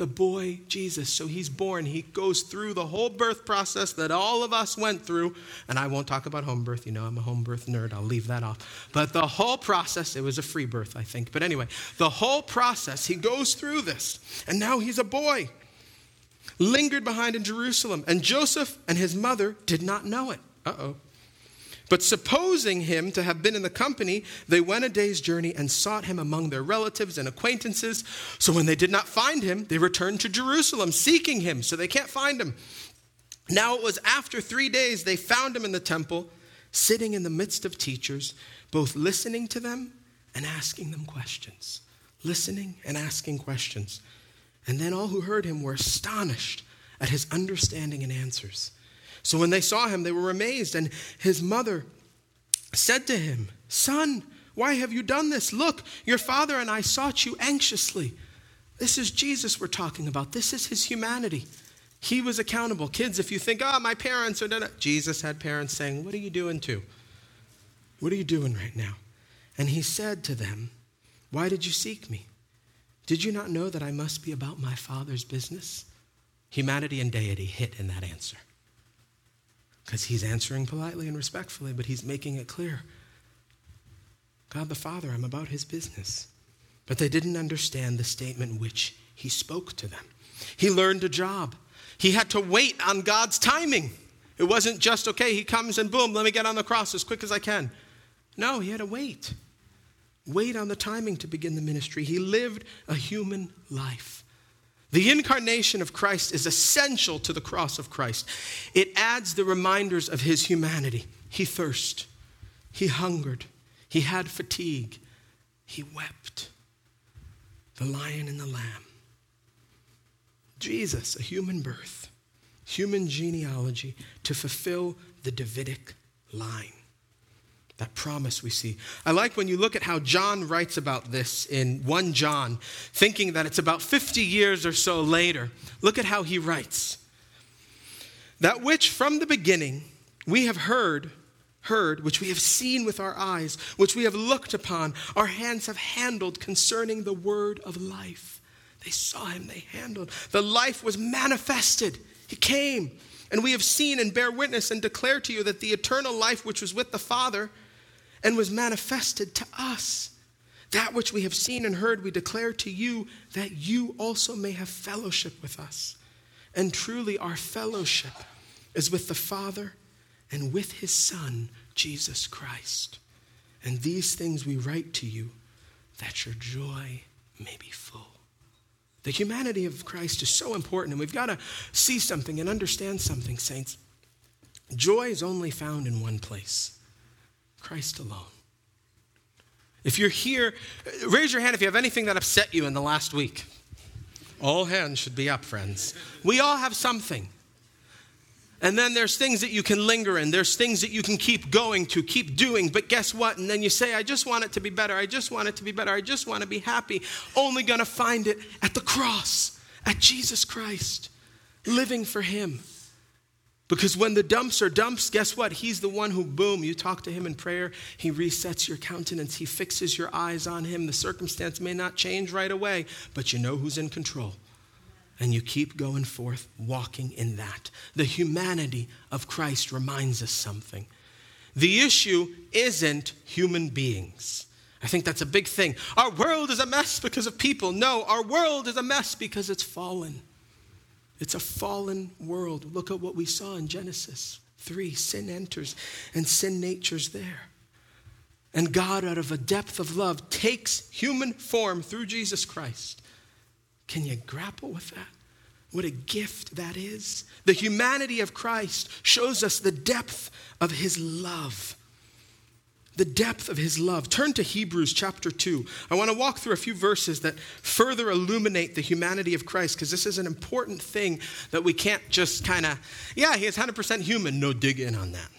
so he's born. He goes through the whole birth process that all of us went through. And I won't talk about home birth. You know, I'm a home birth nerd. I'll leave that off. But the whole process, it was a free birth, I think. But anyway, the whole process, he goes through this. And now he's a boy. Lingered behind in Jerusalem. And Joseph and his mother did not know it. But supposing him to have been in the company, they went a day's journey and sought him among their relatives and acquaintances. So when they did not find him, they returned to Jerusalem, seeking him. So they can't find him. Now it was after 3 days they found him in the temple, sitting in the midst of teachers, both listening to them and asking them questions. Listening and asking questions. And then all who heard him were astonished at his understanding and answers. So when they saw him, they were amazed. And his mother said to him, "Son, why have you done this? Look, your father and I sought you anxiously." This is Jesus we're talking about. This is his humanity. He was accountable. Kids, if you think, my parents are done. Jesus had parents saying, "What are you doing to? What are you doing right now?" And he said to them, "Why did you seek me? Did you not know that I must be about my Father's business?" Humanity and deity hit in that answer. Because he's answering politely and respectfully, but he's making it clear. God the Father, I'm about his business. But they didn't understand the statement which he spoke to them. He learned a job. He had to wait on God's timing. It wasn't just, okay, he comes and boom, let me get on the cross as quick as I can. No, he had to wait. Wait on the timing to begin the ministry. He lived a human life. The incarnation of Christ is essential to the cross of Christ. It adds the reminders of his humanity. He thirsted. He hungered. He had fatigue. He wept. The lion and the lamb. Jesus, a human birth, human genealogy to fulfill the Davidic line. That promise we see. I like when you look at how John writes about this in 1 John, thinking that it's about 50 years or so later. Look at how he writes. That which from the beginning we have heard, which we have seen with our eyes, which we have looked upon, our hands have handled concerning the word of life. They saw him, they handled. The life was manifested. He came, and we have seen and bear witness and declare to you that the eternal life which was with the Father and was manifested to us. That which we have seen and heard we declare to you, that you also may have fellowship with us. And truly our fellowship is with the Father and with his Son, Jesus Christ. And these things we write to you, that your joy may be full. The humanity of Christ is so important, and we've got to see something and understand something, saints. Joy is only found in one place. Christ alone. If you're here, raise your hand if you have anything that upset you in the last week. All hands should be up, friends. We all have something. And then there's things that you can linger in. There's things that you can keep going to, keep doing. But guess what? And then you say, I just want it to be better. I just want it to be better. I just want to be happy. Only going to find it at the cross, at Jesus Christ, living for him. Because when the dumps are dumps, guess what? He's the one who, boom, you talk to him in prayer. He resets your countenance. He fixes your eyes on him. The circumstance may not change right away, but you know who's in control. And you keep going forth, walking in that. The humanity of Christ reminds us something. The issue isn't human beings. I think that's a big thing. Our world is a mess because of people. No, our world is a mess because it's fallen. It's a fallen world. Look at what we saw in Genesis 3. Sin enters and sin nature's there. And God, out of a depth of love, takes human form through Jesus Christ. Can you grapple with that? What a gift that is. The humanity of Christ shows us the depth of his love. The depth of his love. Turn to Hebrews chapter 2. I want to walk through a few verses that further illuminate the humanity of Christ, because this is an important thing that we can't just kind of, he is 100% human. No, dig in on that.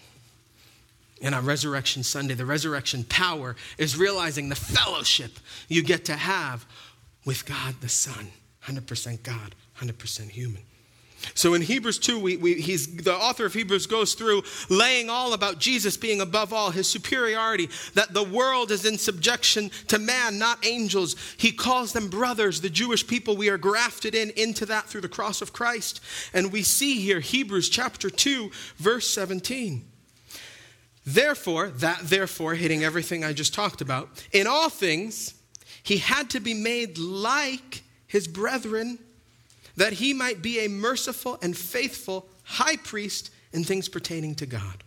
And on Resurrection Sunday, the resurrection power is realizing the fellowship you get to have with God the Son. 100% God, 100% human. So in Hebrews 2, the author of Hebrews goes through laying all about Jesus being above all, his superiority, that the world is in subjection to man, not angels. He calls them brothers, the Jewish people. We are grafted into that through the cross of Christ. And we see here, Hebrews chapter 2, verse 17. Therefore, hitting everything I just talked about, in all things, he had to be made like his brethren, that he might be a merciful and faithful high priest in things pertaining to God,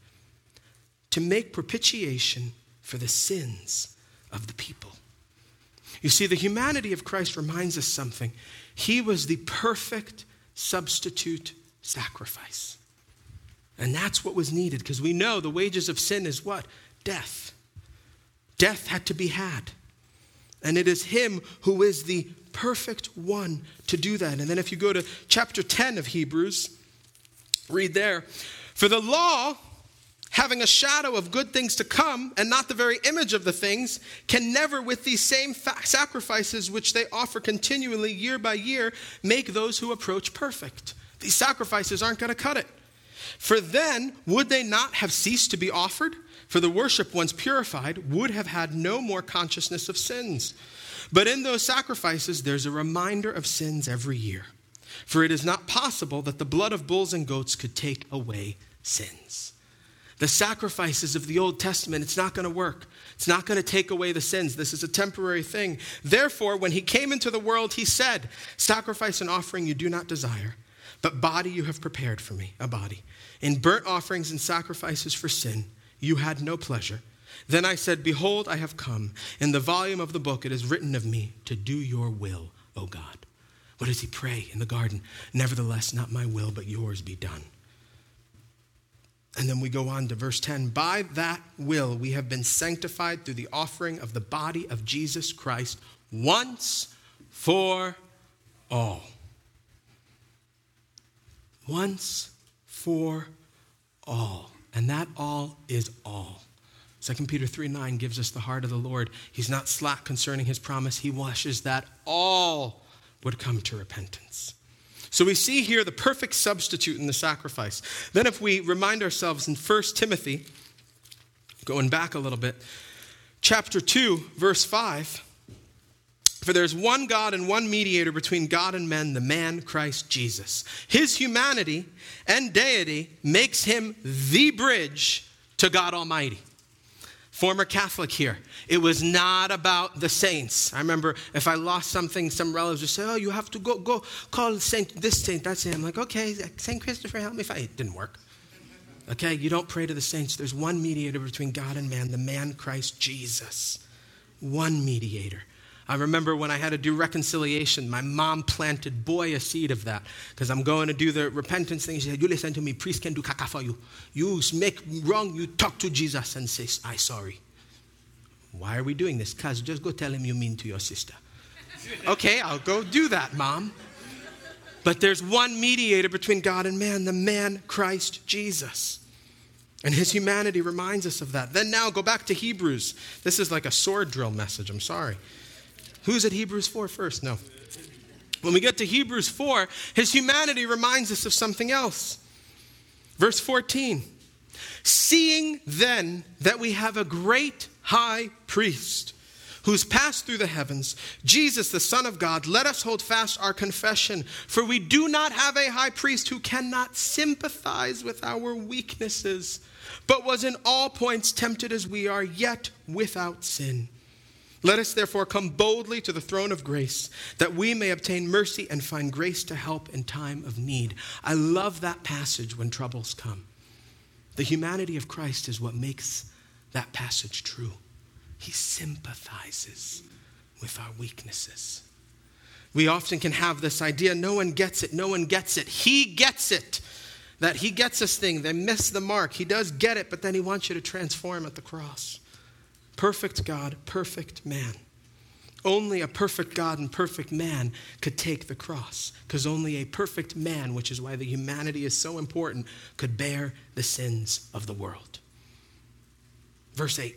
to make propitiation for the sins of the people. You see, the humanity of Christ reminds us something. He was the perfect substitute sacrifice. And that's what was needed, because we know the wages of sin is what? Death. Death had to be had. And it is him who is the perfect one to do that. And then if you go to chapter 10 of Hebrews, read there. For the law, having a shadow of good things to come, and not the very image of the things, can never with these same sacrifices which they offer continually year by year, make those who approach perfect. These sacrifices aren't going to cut it. For then, would they not have ceased to be offered? For the worship, once purified, would have had no more consciousness of sins. But in those sacrifices, there's a reminder of sins every year. For it is not possible that the blood of bulls and goats could take away sins. The sacrifices of the Old Testament, it's not going to work. It's not going to take away the sins. This is a temporary thing. Therefore, when he came into the world, he said, sacrifice and offering you do not desire, but body you have prepared for me, a body. In burnt offerings and sacrifices for sin, you had no pleasure. Then I said, behold, I have come. In the volume of the book it is written of me to do your will, O God. What does he pray in the garden? Nevertheless, not my will, but yours be done. And then we go on to verse 10. By that will we have been sanctified through the offering of the body of Jesus Christ once for all. Once for all. And that all is all. 2 Peter 3:9 gives us the heart of the Lord. He's not slack concerning his promise. He wishes that all would come to repentance. So we see here the perfect substitute in the sacrifice. Then if we remind ourselves in 1 Timothy, going back a little bit, chapter 2, verse 5, for there's one God and one mediator between God and men, the man Christ Jesus. His humanity and deity makes him the bridge to God Almighty. Former Catholic here. It was not about the saints. I remember if I lost something, some relatives would say, oh, you have to go call saint, this saint, that saint. I'm like, okay, St. Christopher, help me fight. It didn't work. Okay, you don't pray to the saints. There's one mediator between God and man, the man Christ Jesus. One mediator. I remember when I had to do reconciliation, my mom planted, a seed of that. Because I'm going to do the repentance thing. She said, you listen to me, priest can do caca for you. You make wrong, you talk to Jesus and say, I'm sorry. Why are we doing this? Because just go tell him you mean to your sister. Okay, I'll go do that, Mom. But there's one mediator between God and man, the man Christ Jesus. And his humanity reminds us of that. Then now go back to Hebrews. This is like a sword drill message, I'm sorry. Who's at Hebrews 4 first? No. When we get to Hebrews 4, his humanity reminds us of something else. Verse 14. Seeing then that we have a great high priest who's passed through the heavens, Jesus, the Son of God, let us hold fast our confession. For we do not have a high priest who cannot sympathize with our weaknesses, but was in all points tempted as we are, yet without sin. Let us therefore come boldly to the throne of grace, that we may obtain mercy and find grace to help in time of need. I love that passage when troubles come. The humanity of Christ is what makes that passage true. He sympathizes with our weaknesses. We often can have this idea, no one gets it, no one gets it. He gets it. That he gets this thing, they miss the mark. He does get it, but then he wants you to transform at the cross. Perfect God, perfect man. Only a perfect God and perfect man could take the cross, because only a perfect man, which is why the humanity is so important, could bear the sins of the world. Verse 8.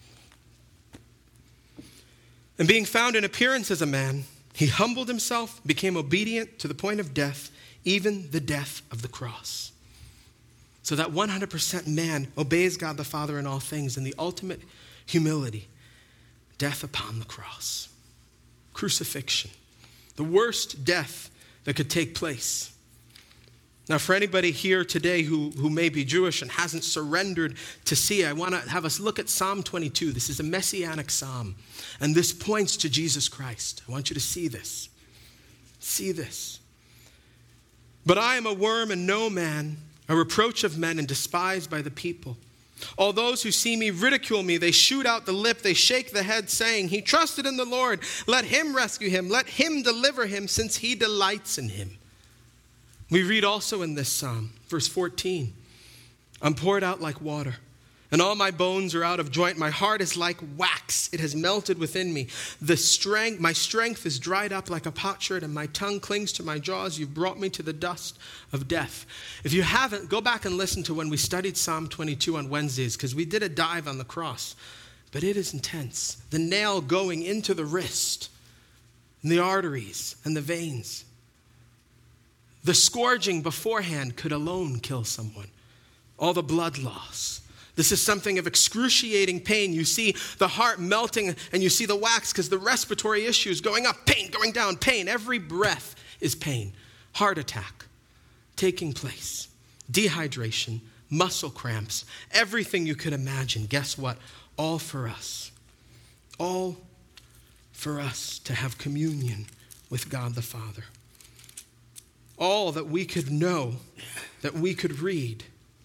And being found in appearance as a man, he humbled himself, became obedient to the point of death, even the death of the cross. So that 100% man obeys God the Father in all things, and the ultimate humility, death upon the cross, crucifixion, the worst death that could take place. Now, for anybody here today who may be Jewish and hasn't surrendered to see, I want to have us look at Psalm 22. This is a messianic psalm, and this points to Jesus Christ. I want you to see this. See this. But I am a worm and no man, a reproach of men and despised by the people. All those who see me ridicule me. They shoot out the lip. They shake the head, saying, he trusted in the Lord. Let him rescue him. Let him deliver him, since he delights in him. We read also in this psalm, verse 14, I'm poured out like water, and all my bones are out of joint. My heart is like wax. It has melted within me. My strength is dried up like a potsherd, and my tongue clings to my jaws. You've brought me to the dust of death. If you haven't, go back and listen to when we studied Psalm 22 on Wednesdays, because we did a dive on the cross. But it is intense. The nail going into the wrist, and the arteries, and the veins. The scourging beforehand could alone kill someone. All the blood loss. This is something of excruciating pain. You see the heart melting and you see the wax because the respiratory issues going up, pain, going down, pain. Every breath is pain. Heart attack taking place. Dehydration, muscle cramps, everything you could imagine. Guess what? All for us. All for us to have communion with God the Father. All that we could know, that we could read.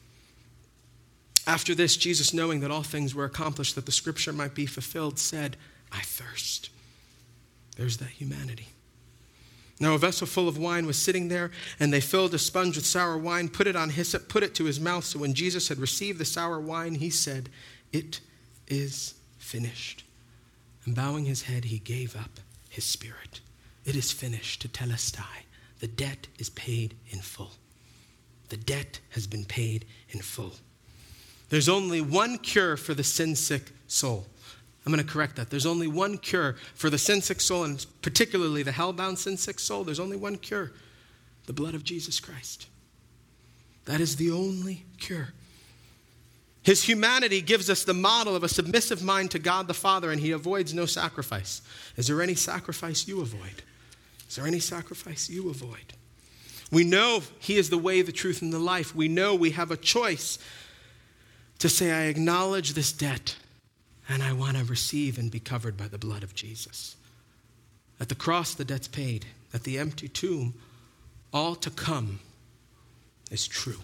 After this, Jesus, knowing that all things were accomplished, that the scripture might be fulfilled, said, I thirst. There's that humanity. Now a vessel full of wine was sitting there, and they filled a sponge with sour wine, put it on hyssop, put it to his mouth. So when Jesus had received the sour wine, he said, "It is finished." And bowing his head, he gave up his spirit. It is finished, tetelestai. The debt is paid in full. The debt has been paid in full. There's only one cure for the sin-sick soul. I'm going to correct that. There's only one cure for the sin-sick soul, and particularly the hell-bound sin-sick soul. There's only one cure: the blood of Jesus Christ. That is the only cure. His humanity gives us the model of a submissive mind to God the Father, and he avoids no sacrifice. Is there any sacrifice you avoid? Is there any sacrifice you avoid? We know he is the way, the truth, and the life. We know we have a choice to say, I acknowledge this debt, and I want to receive and be covered by the blood of Jesus. At the cross, the debt's paid. At the empty tomb, all to come is true.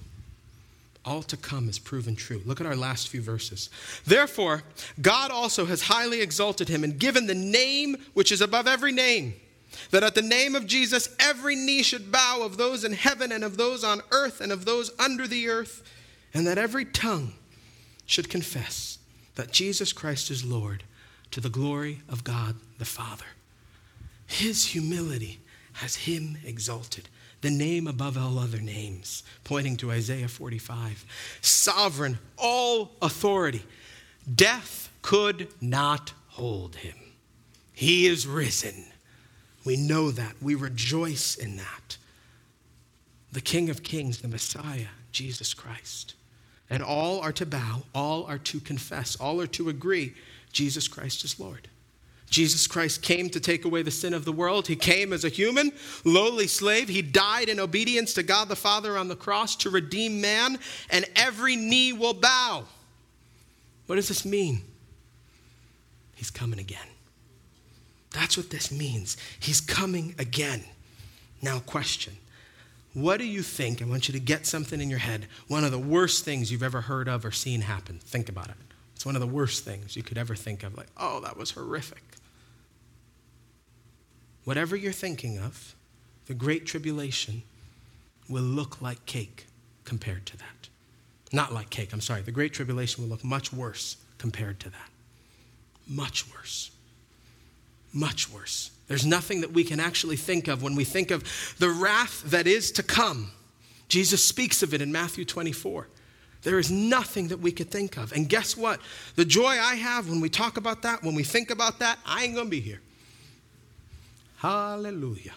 All to come is proven true. Look at our last few verses. Therefore, God also has highly exalted him and given the name which is above every name, that at the name of Jesus every knee should bow, of those in heaven and of those on earth and of those under the earth, and that every tongue should confess that Jesus Christ is Lord, to the glory of God the Father. His humility has him exalted, the name above all other names, pointing to Isaiah 45. Sovereign, all authority. Death could not hold him. He is risen. We know that. We rejoice in that. The King of Kings, the Messiah, Jesus Christ. And all are to bow, all are to confess, all are to agree, Jesus Christ is Lord. Jesus Christ came to take away the sin of the world. He came as a human, lowly slave. He died in obedience to God the Father on the cross to redeem man, and every knee will bow. What does this mean? He's coming again. That's what this means. He's coming again. Now, question. What do you think? I want you to get something in your head. One of the worst things you've ever heard of or seen happen. Think about it. It's one of the worst things you could ever think of. Like, oh, that was horrific. Whatever you're thinking of, the Great Tribulation will look like cake compared to that. Not like cake, I'm sorry. The Great Tribulation will look much worse compared to that. Much worse. Much worse. There's nothing that we can actually think of when we think of the wrath that is to come. Jesus speaks of it in Matthew 24. There is nothing that we could think of. And guess what? The joy I have when we talk about that, when we think about that, I ain't going to be here. Hallelujah.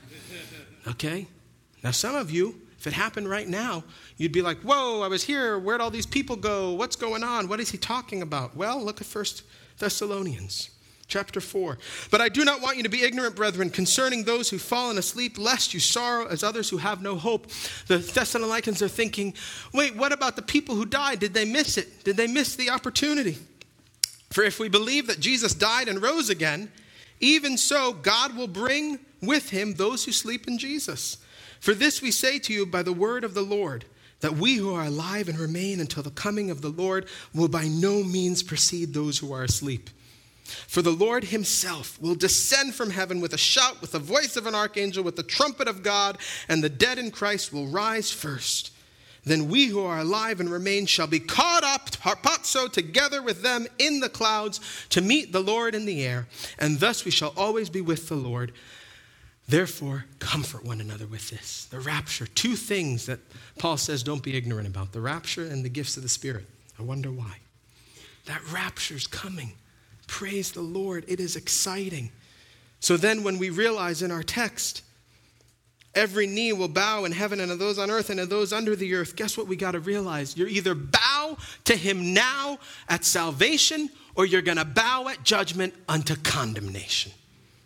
Okay? Now some of you, if it happened right now, you'd be like, whoa, I was here. Where'd all these people go? What's going on? What is he talking about? Well, look at 1 Thessalonians. Chapter 4. But I do not want you to be ignorant, brethren, concerning those who've fallen asleep, lest you sorrow as others who have no hope. The Thessalonians are thinking, wait, what about the people who died? Did they miss it? Did they miss the opportunity? For if we believe that Jesus died and rose again, even so God will bring with him those who sleep in Jesus. For this we say to you by the word of the Lord, that we who are alive and remain until the coming of the Lord will by no means precede those who are asleep. For the Lord himself will descend from heaven with a shout, with the voice of an archangel, with the trumpet of God, and the dead in Christ will rise first. Then we who are alive and remain shall be caught up, harpazo, together with them in the clouds to meet the Lord in the air, and thus we shall always be with the Lord. Therefore, comfort one another with this. The rapture, two things that Paul says don't be ignorant about, the rapture and the gifts of the Spirit. I wonder why. That rapture's coming. Praise the Lord. It is exciting. So then when we realize in our text, every knee will bow in heaven and of those on earth and of those under the earth, guess what we got to realize? You're either bow to him now at salvation, or you're going to bow at judgment unto condemnation.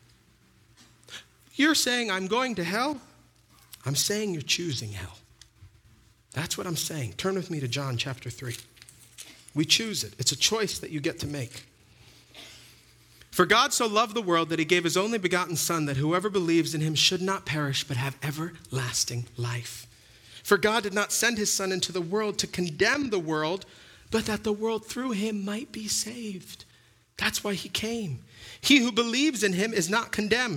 You're saying, I'm going to hell? I'm saying you're choosing hell. That's what I'm saying. Turn with me to John chapter 3. We choose it. It's a choice that you get to make. For God so loved the world that he gave his only begotten Son, that whoever believes in him should not perish but have everlasting life. For God did not send his Son into the world to condemn the world, but that the world through him might be saved. That's why he came. He who believes in him is not condemned,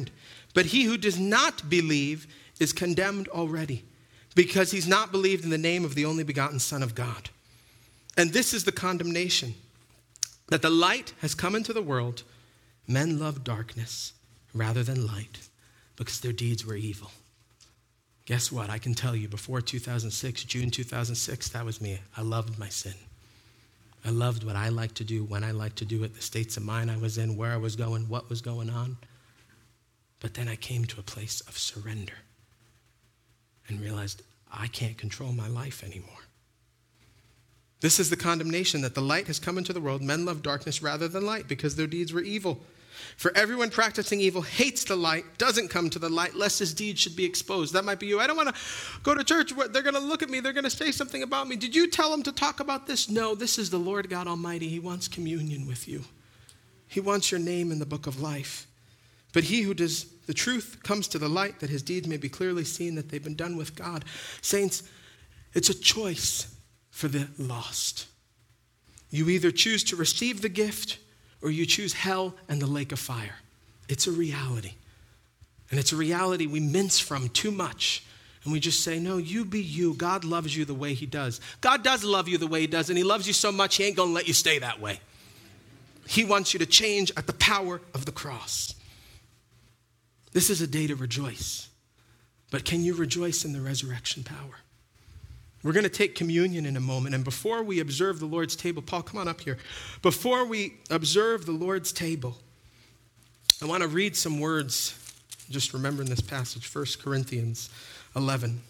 But he who does not believe is condemned already, because he's not believed in the name of the only begotten Son of God. And this is the condemnation, that the light has come into the world. Men love darkness rather than light, because their deeds were evil. Guess what? I can tell you, before 2006, June 2006, that was me. I loved my sin. I loved what I liked to do, when I liked to do it, the states of mind I was in, where I was going, what was going on. But then I came to a place of surrender and realized I can't control my life anymore. This is the condemnation, that the light has come into the world. Men love darkness rather than light, because their deeds were evil. For everyone practicing evil hates the light, doesn't come to the light, lest his deeds should be exposed. That might be you. I don't want to go to church. They're going to look at me. They're going to say something about me. Did you tell them to talk about this? No, this is the Lord God Almighty. He wants communion with you. He wants your name in the book of life. But he who does the truth comes to the light, that his deeds may be clearly seen, that they've been done with God. Saints, it's a choice for the lost. You either choose to receive the gift, or you choose hell and the lake of fire. It's a reality. And it's a reality we mince from too much. And we just say, no, you be you. God loves you the way he does. God does love you the way he does, and he loves you so much he ain't going to let you stay that way. He wants you to change at the power of the cross. This is a day to rejoice. But can you rejoice in the resurrection power? We're going to take communion in a moment. And before we observe the Lord's table, Paul, come on up here. Before we observe the Lord's table, I want to read some words, just remembering this passage, 1 Corinthians 11.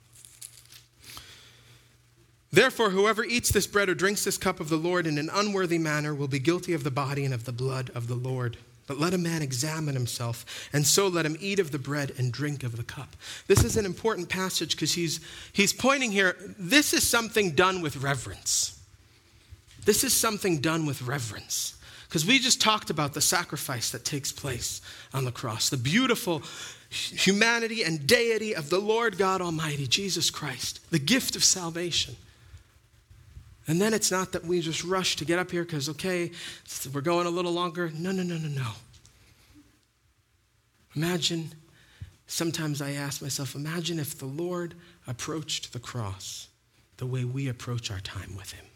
Therefore, whoever eats this bread or drinks this cup of the Lord in an unworthy manner will be guilty of the body and of the blood of the Lord. But let a man examine himself, and so let him eat of the bread and drink of the cup. This is an important passage because he's pointing here, this is something done with reverence. This is something done with reverence. Because we just talked about the sacrifice that takes place on the cross, the beautiful humanity and deity of the Lord God Almighty, Jesus Christ, the gift of salvation. And then it's not that we just rush to get up here because, okay, we're going a little longer. No. Imagine, sometimes I ask myself, imagine if the Lord approached the cross the way we approach our time with him.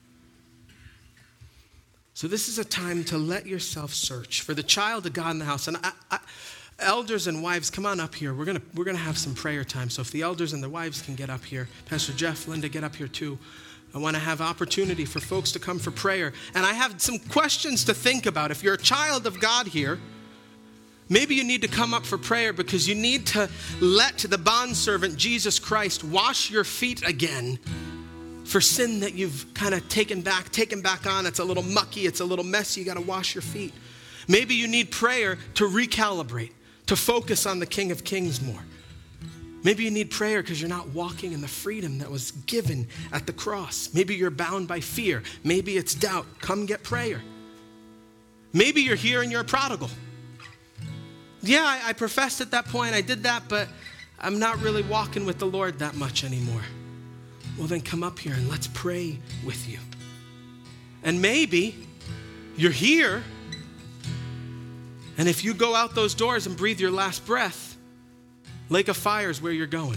So this is a time to let yourself search for the child of God in the house. And elders and wives, come on up here. We're gonna have some prayer time. So if the elders and the wives can get up here, Pastor Jeff, Linda, get up here too. I want to have opportunity for folks to come for prayer. And I have some questions to think about. If you're a child of God here, maybe you need to come up for prayer because you need to let the bondservant Jesus Christ wash your feet again for sin that you've kind of taken back on. It's a little mucky, it's a little messy. You got to wash your feet. Maybe you need prayer to recalibrate, to focus on the King of Kings more. Maybe you need prayer because you're not walking in the freedom that was given at the cross. Maybe you're bound by fear. Maybe it's doubt. Come get prayer. Maybe you're here and you're a prodigal. Yeah, I professed at that point. I did that, but I'm not really walking with the Lord that much anymore. Well, then come up here and let's pray with you. And maybe you're here, and if you go out those doors and breathe your last breath, lake of fire is where you're going.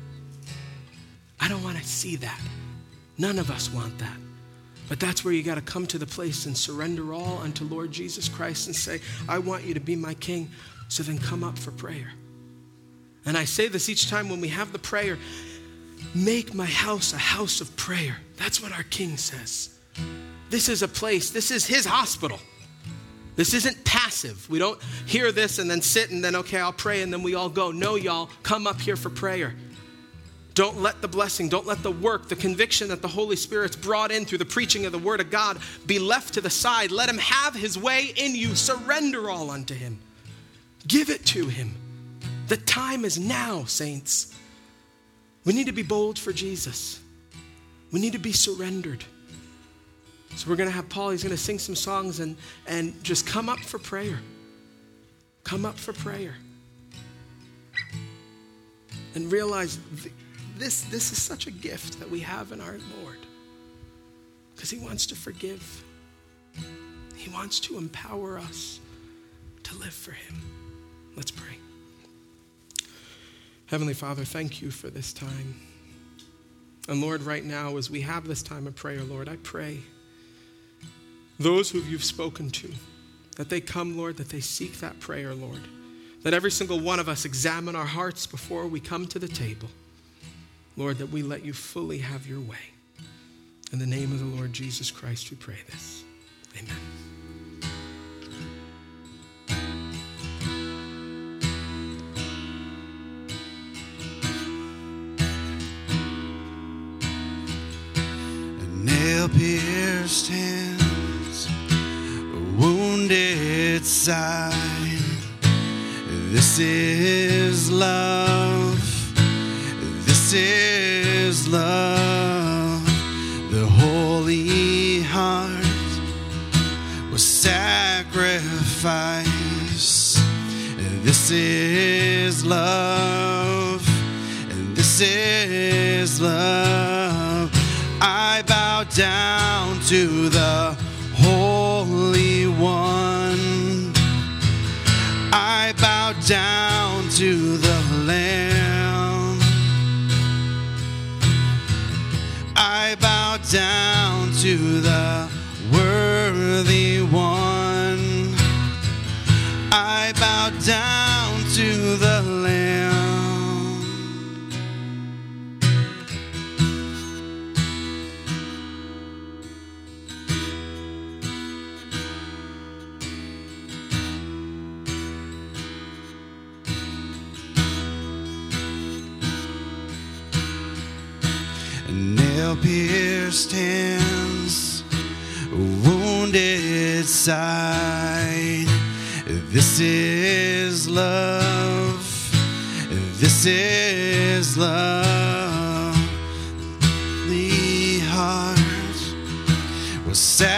I don't want to see that. None of us want that. But that's where you got to come to the place and surrender all unto Lord Jesus Christ and say, I want you to be my king. So then come up for prayer. And I say this each time when we have the prayer, make my house a house of prayer. That's what our king says. This is a place, this is his hospital. This isn't passive. We don't hear this and then sit and then, okay, I'll pray and then we all go. No, y'all, come up here for prayer. Don't let the blessing, don't let the work, the conviction that the Holy Spirit's brought in through the preaching of the Word of God be left to the side. Let him have his way in you. Surrender all unto him. Give it to him. The time is now, saints. We need to be bold for Jesus. We need to be surrendered. So we're going to have Paul, he's going to sing some songs and just come up for prayer. Come up for prayer. And realize this is such a gift that we have in our Lord. Because he wants to forgive. He wants to empower us to live for him. Let's pray. Heavenly Father, thank you for this time. And Lord, right now, as we have this time of prayer, Lord, I pray those who you've spoken to, that they come, Lord, that they seek that prayer, Lord. That every single one of us examine our hearts before we come to the table. Lord, that we let you fully have your way. In the name of the Lord Jesus Christ, we pray this. Amen. Nail-pierced hands, wounded side. This is love. This is love. The holy heart was sacrifice. This is love. And this is love. I bow down to the Holy One. I bow down to the Lamb. I bow down to the worthy one. I bow down to the Lamb. Nail-pierced hands, wounded side. This is love. This is love. The heart was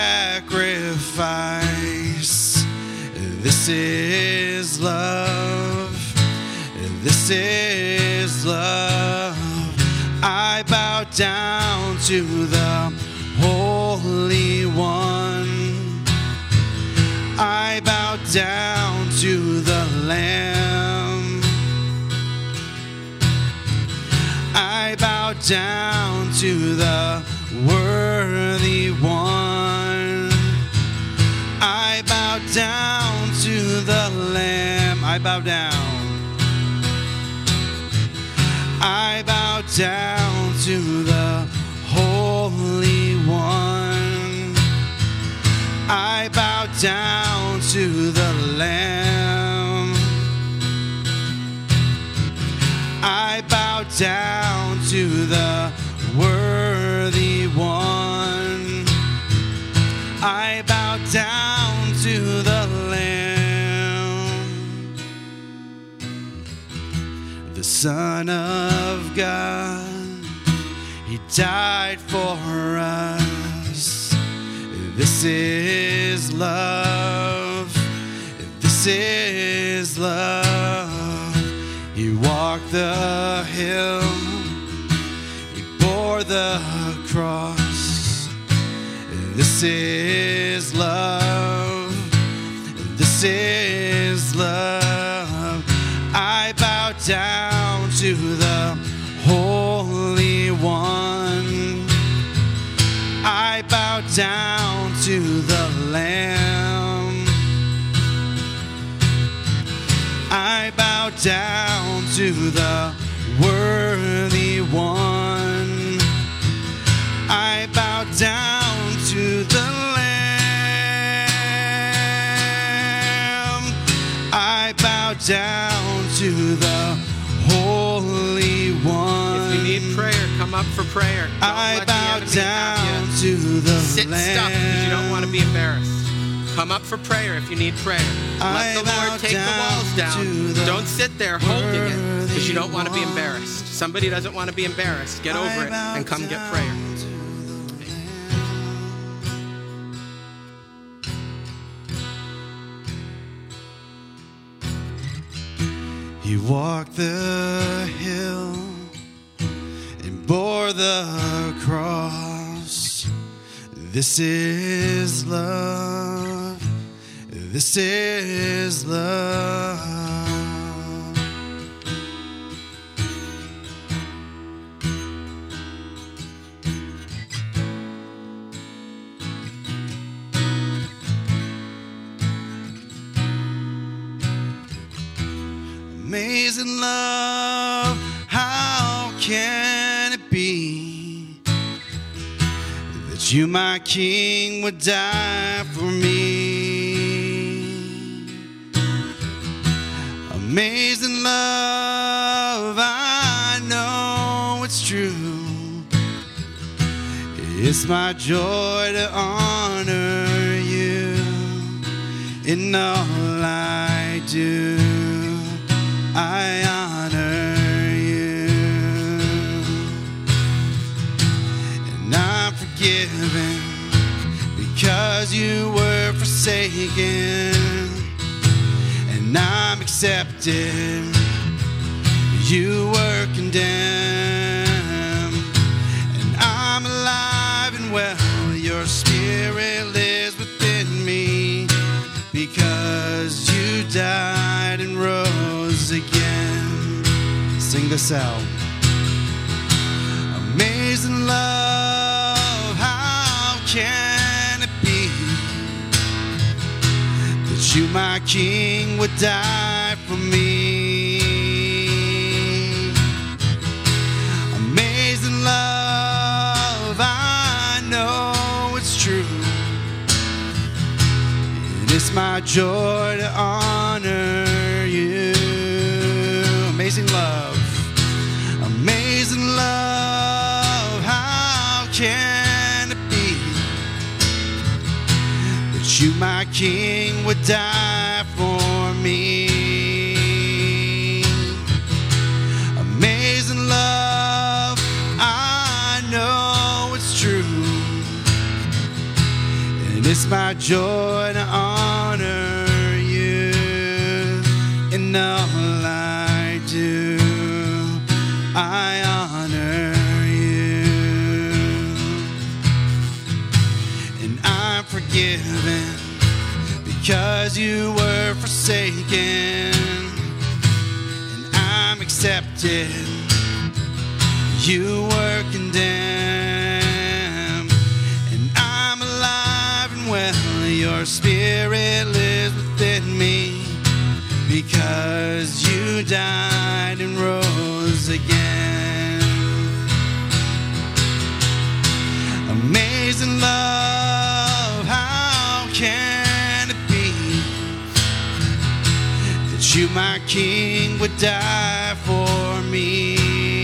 sacrifice. This is love. This is love. I bow down to the Holy One. I bow down to the Lamb. I bow down to the worthy one. I bow down to the Lamb. I bow down. I bow down to the Holy One. I bow down to the Lamb. I bow down to the worthy one. I bow down to the Lamb. The Son of God, He died for us. This is love. This is love. He walked the hill. He bore the cross. This is love. This is love. I bow down to the Holy One. I bow down to the Lamb. I bow down to the worthy one. I bow down to the Lamb. I bow down to the Holy One. If you need prayer, come up for prayer. I bow down to the Sit Lamb. stuck because you don't want to be embarrassed. Come up for prayer if you need prayer. Let the Lord take the walls down. Don't sit there holding it because you don't want to be embarrassed. Somebody doesn't want to be embarrassed. Get over it and come get prayer. He walked the hill and bore the cross. This is love. This is love. Amazing love, how can it be that you, my King, would die for me? Amazing love, I know it's true. It's my joy to honor you in all I do. I honor you, and I'm forgiven because you were forsaken, and I'm accepted. You were condemned, and I'm alive and well. Your spirit lives within me because you died and rose again. Sing this out. Amazing love, how can it be that you, my King, would die for me? Amazing love, I know it's true. It's my joy to honor you. Amazing love, amazing love, how can it be that you, my King, would die for me? Amazing love, I know it's true. And it's my joy to honor you in all I do. I honor you, and I'm forgiven because you were forsaken, and I'm accepted. You were condemned, and I'm alive and well. Your spirit lives within me because you died and rose again. Amazing love, how can it be that you, my King, would die for me?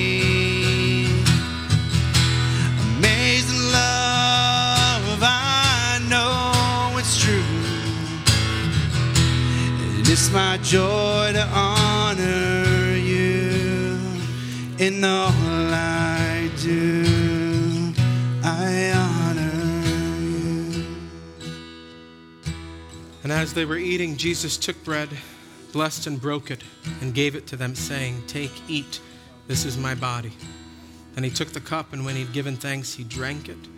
Amazing love, I know it's true. And it's my joy to honor you in all I do. I honor you. And as they were eating, Jesus took bread, blessed and broke it, and gave it to them, saying, "Take, eat, this is my body." And he took the cup, and when he'd given thanks, he drank it.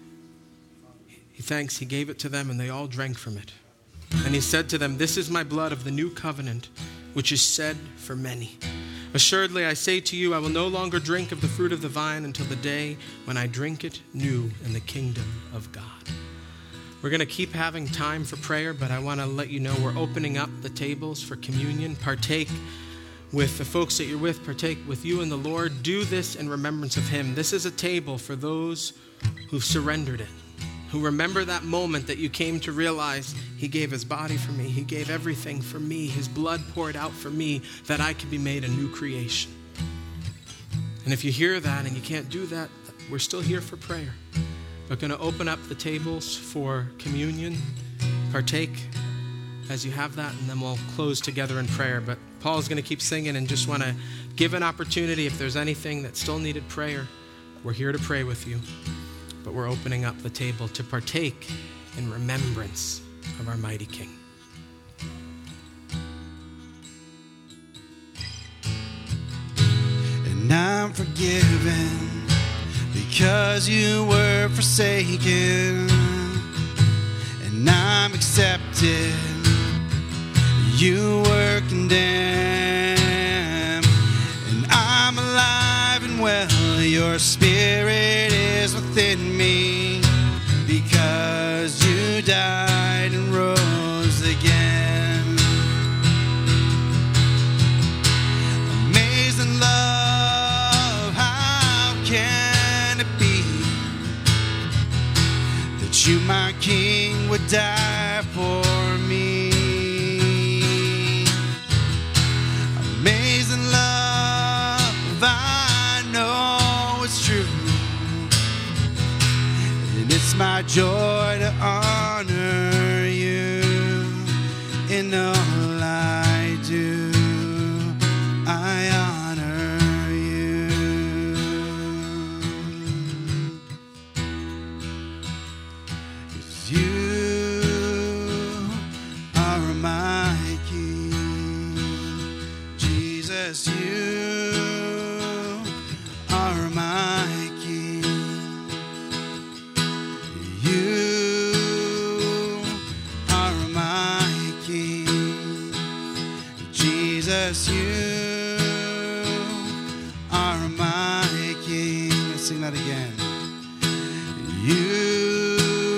He gave it to them, and they all drank from it. And he said to them, "This is my blood of the new covenant, which is shed for many. Assuredly, I say to you, I will no longer drink of the fruit of the vine until the day when I drink it new in the kingdom of God." We're going to keep having time for prayer, but I want to let you know we're opening up the tables for communion. Partake with the folks that you're with. Partake with you and the Lord. Do this in remembrance of him. This is a table for those who've surrendered it, who remember that moment that you came to realize he gave his body for me. He gave everything for me. His blood poured out for me that I could be made a new creation. And if you hear that and you can't do that, we're still here for prayer. We're going to open up the tables for communion. Partake as you have that, and then we'll close together in prayer. But Paul's going to keep singing, and just want to give an opportunity. If there's anything that still needed prayer, we're here to pray with you. But we're opening up the table to partake in remembrance of our mighty King. And I'm forgiven because you were forsaken, and I'm accepted. You were condemned, and I'm alive and well. Your spirit is within me because you died and rose again. die for me. Amazing love, I know it's true, and it's my joy to honor you in all I do. I honor you. 'Cause you are my King. Jesus, you are my King. You are my King. Jesus, you are my King. Let's sing that again. You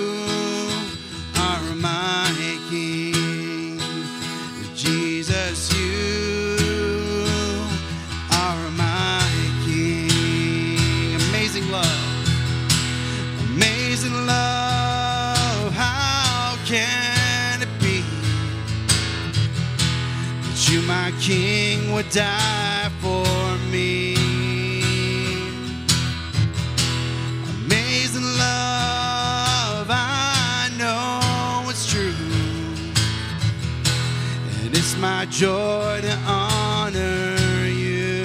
are my King. Jesus, you are my King. Amazing love. Amazing love. How can it be that you, my King, would die for me? Amazing love, I know it's true, and it's my joy to honor you.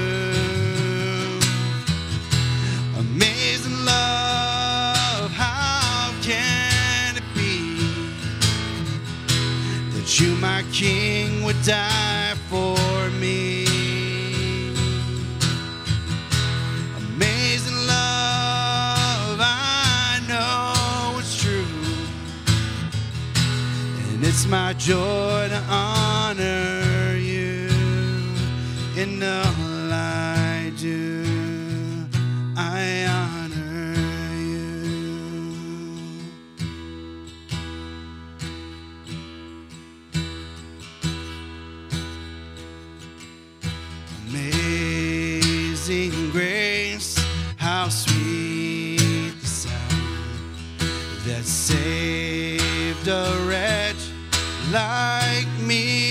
Amazing love, how can it be that you, my King, would die for me? Amazing love, I know it's true, and it's my joy to honor you in all I do. I honor you. Amazing grace, how sweet the sound that saved a wretch like me.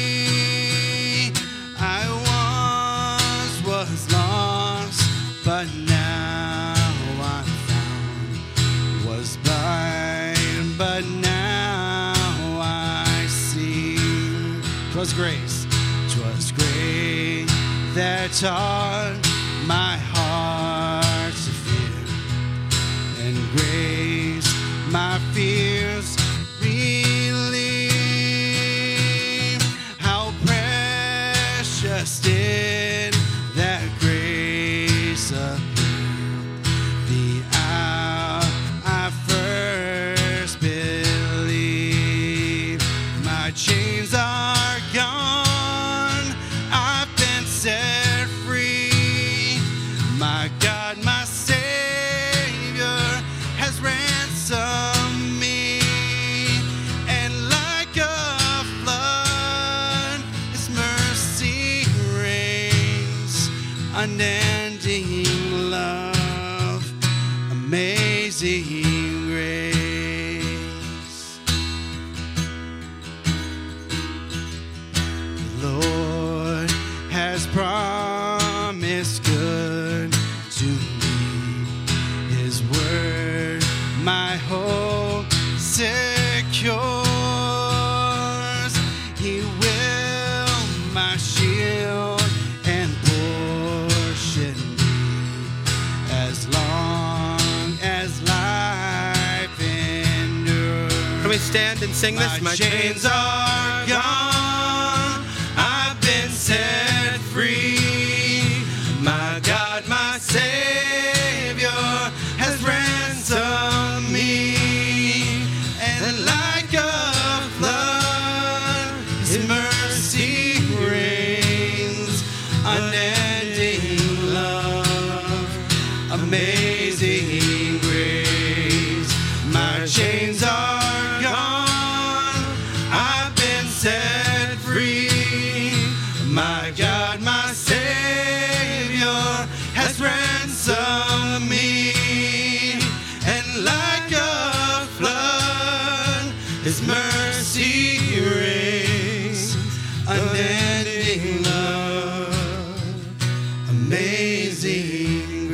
I once was lost, but now I'm found. Was blind, but now I see. 'Twas grace, 'twas grace that taught my heart to fear, and grace my fears relieve. How precious did that grace appear the hour I first believed. My chains are gone, I've been set free. My God, my Savior has ransomed me, and like a flood, His mercy reigns. Unending love, amazing grace. The Lord has promised good to me. His word, my hope secures. He will my shield and portion be, as long as life endures. Can we stand and sing this? My chains are gone, I've been set free. My God, my Savior has ransomed me, and like a flood, His mercy reigns. Unending love, amazing grace. My chains are gone, I've been set His mercy reigns, unending love, amazing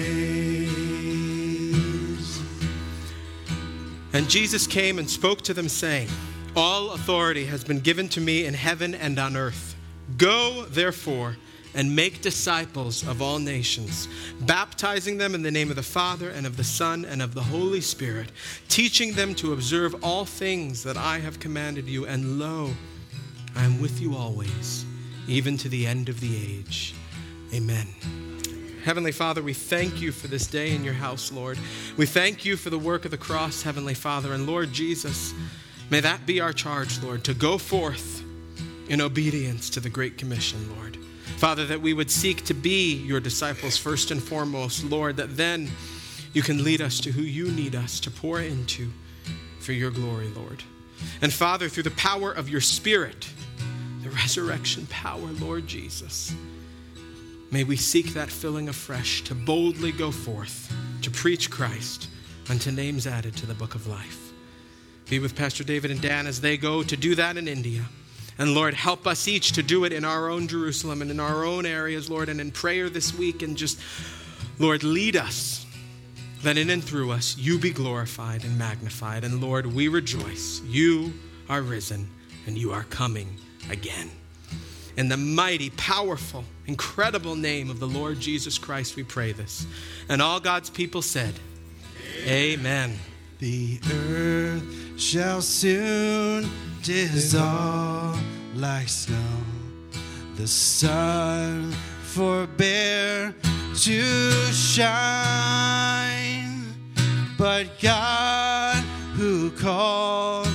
grace. And Jesus came and spoke to them, saying, all authority has been given to me in heaven and on earth. Go, therefore, and make disciples of all nations, baptizing them in the name of the Father and of the Son and of the Holy Spirit, teaching them to observe all things that I have commanded you. And lo, I am with you always, even to the end of the age. Amen. Heavenly Father, we thank you for this day in your house, Lord. We thank you for the work of the cross, Heavenly Father. And Lord Jesus, may that be our charge, Lord, to go forth in obedience to the Great Commission, Lord. Father, that we would seek to be your disciples first and foremost, Lord, that then you can lead us to who you need us to pour into for your glory, Lord. And Father, through the power of your Spirit, the resurrection power, Lord Jesus, may we seek that filling afresh to boldly go forth, to preach Christ unto names added to the book of life. Be with Pastor David and Dan as they go to do that in India. And Lord, help us each to do it in our own Jerusalem and in our own areas, Lord, and in prayer this week. And just, Lord, lead us, that in and through us you be glorified and magnified. And Lord, we rejoice. You are risen and you are coming again. In the mighty, powerful, incredible name of the Lord Jesus Christ, we pray this. And all God's people said, Amen. The earth shall soon dissolve like snow. The sun forbear to shine. But God who called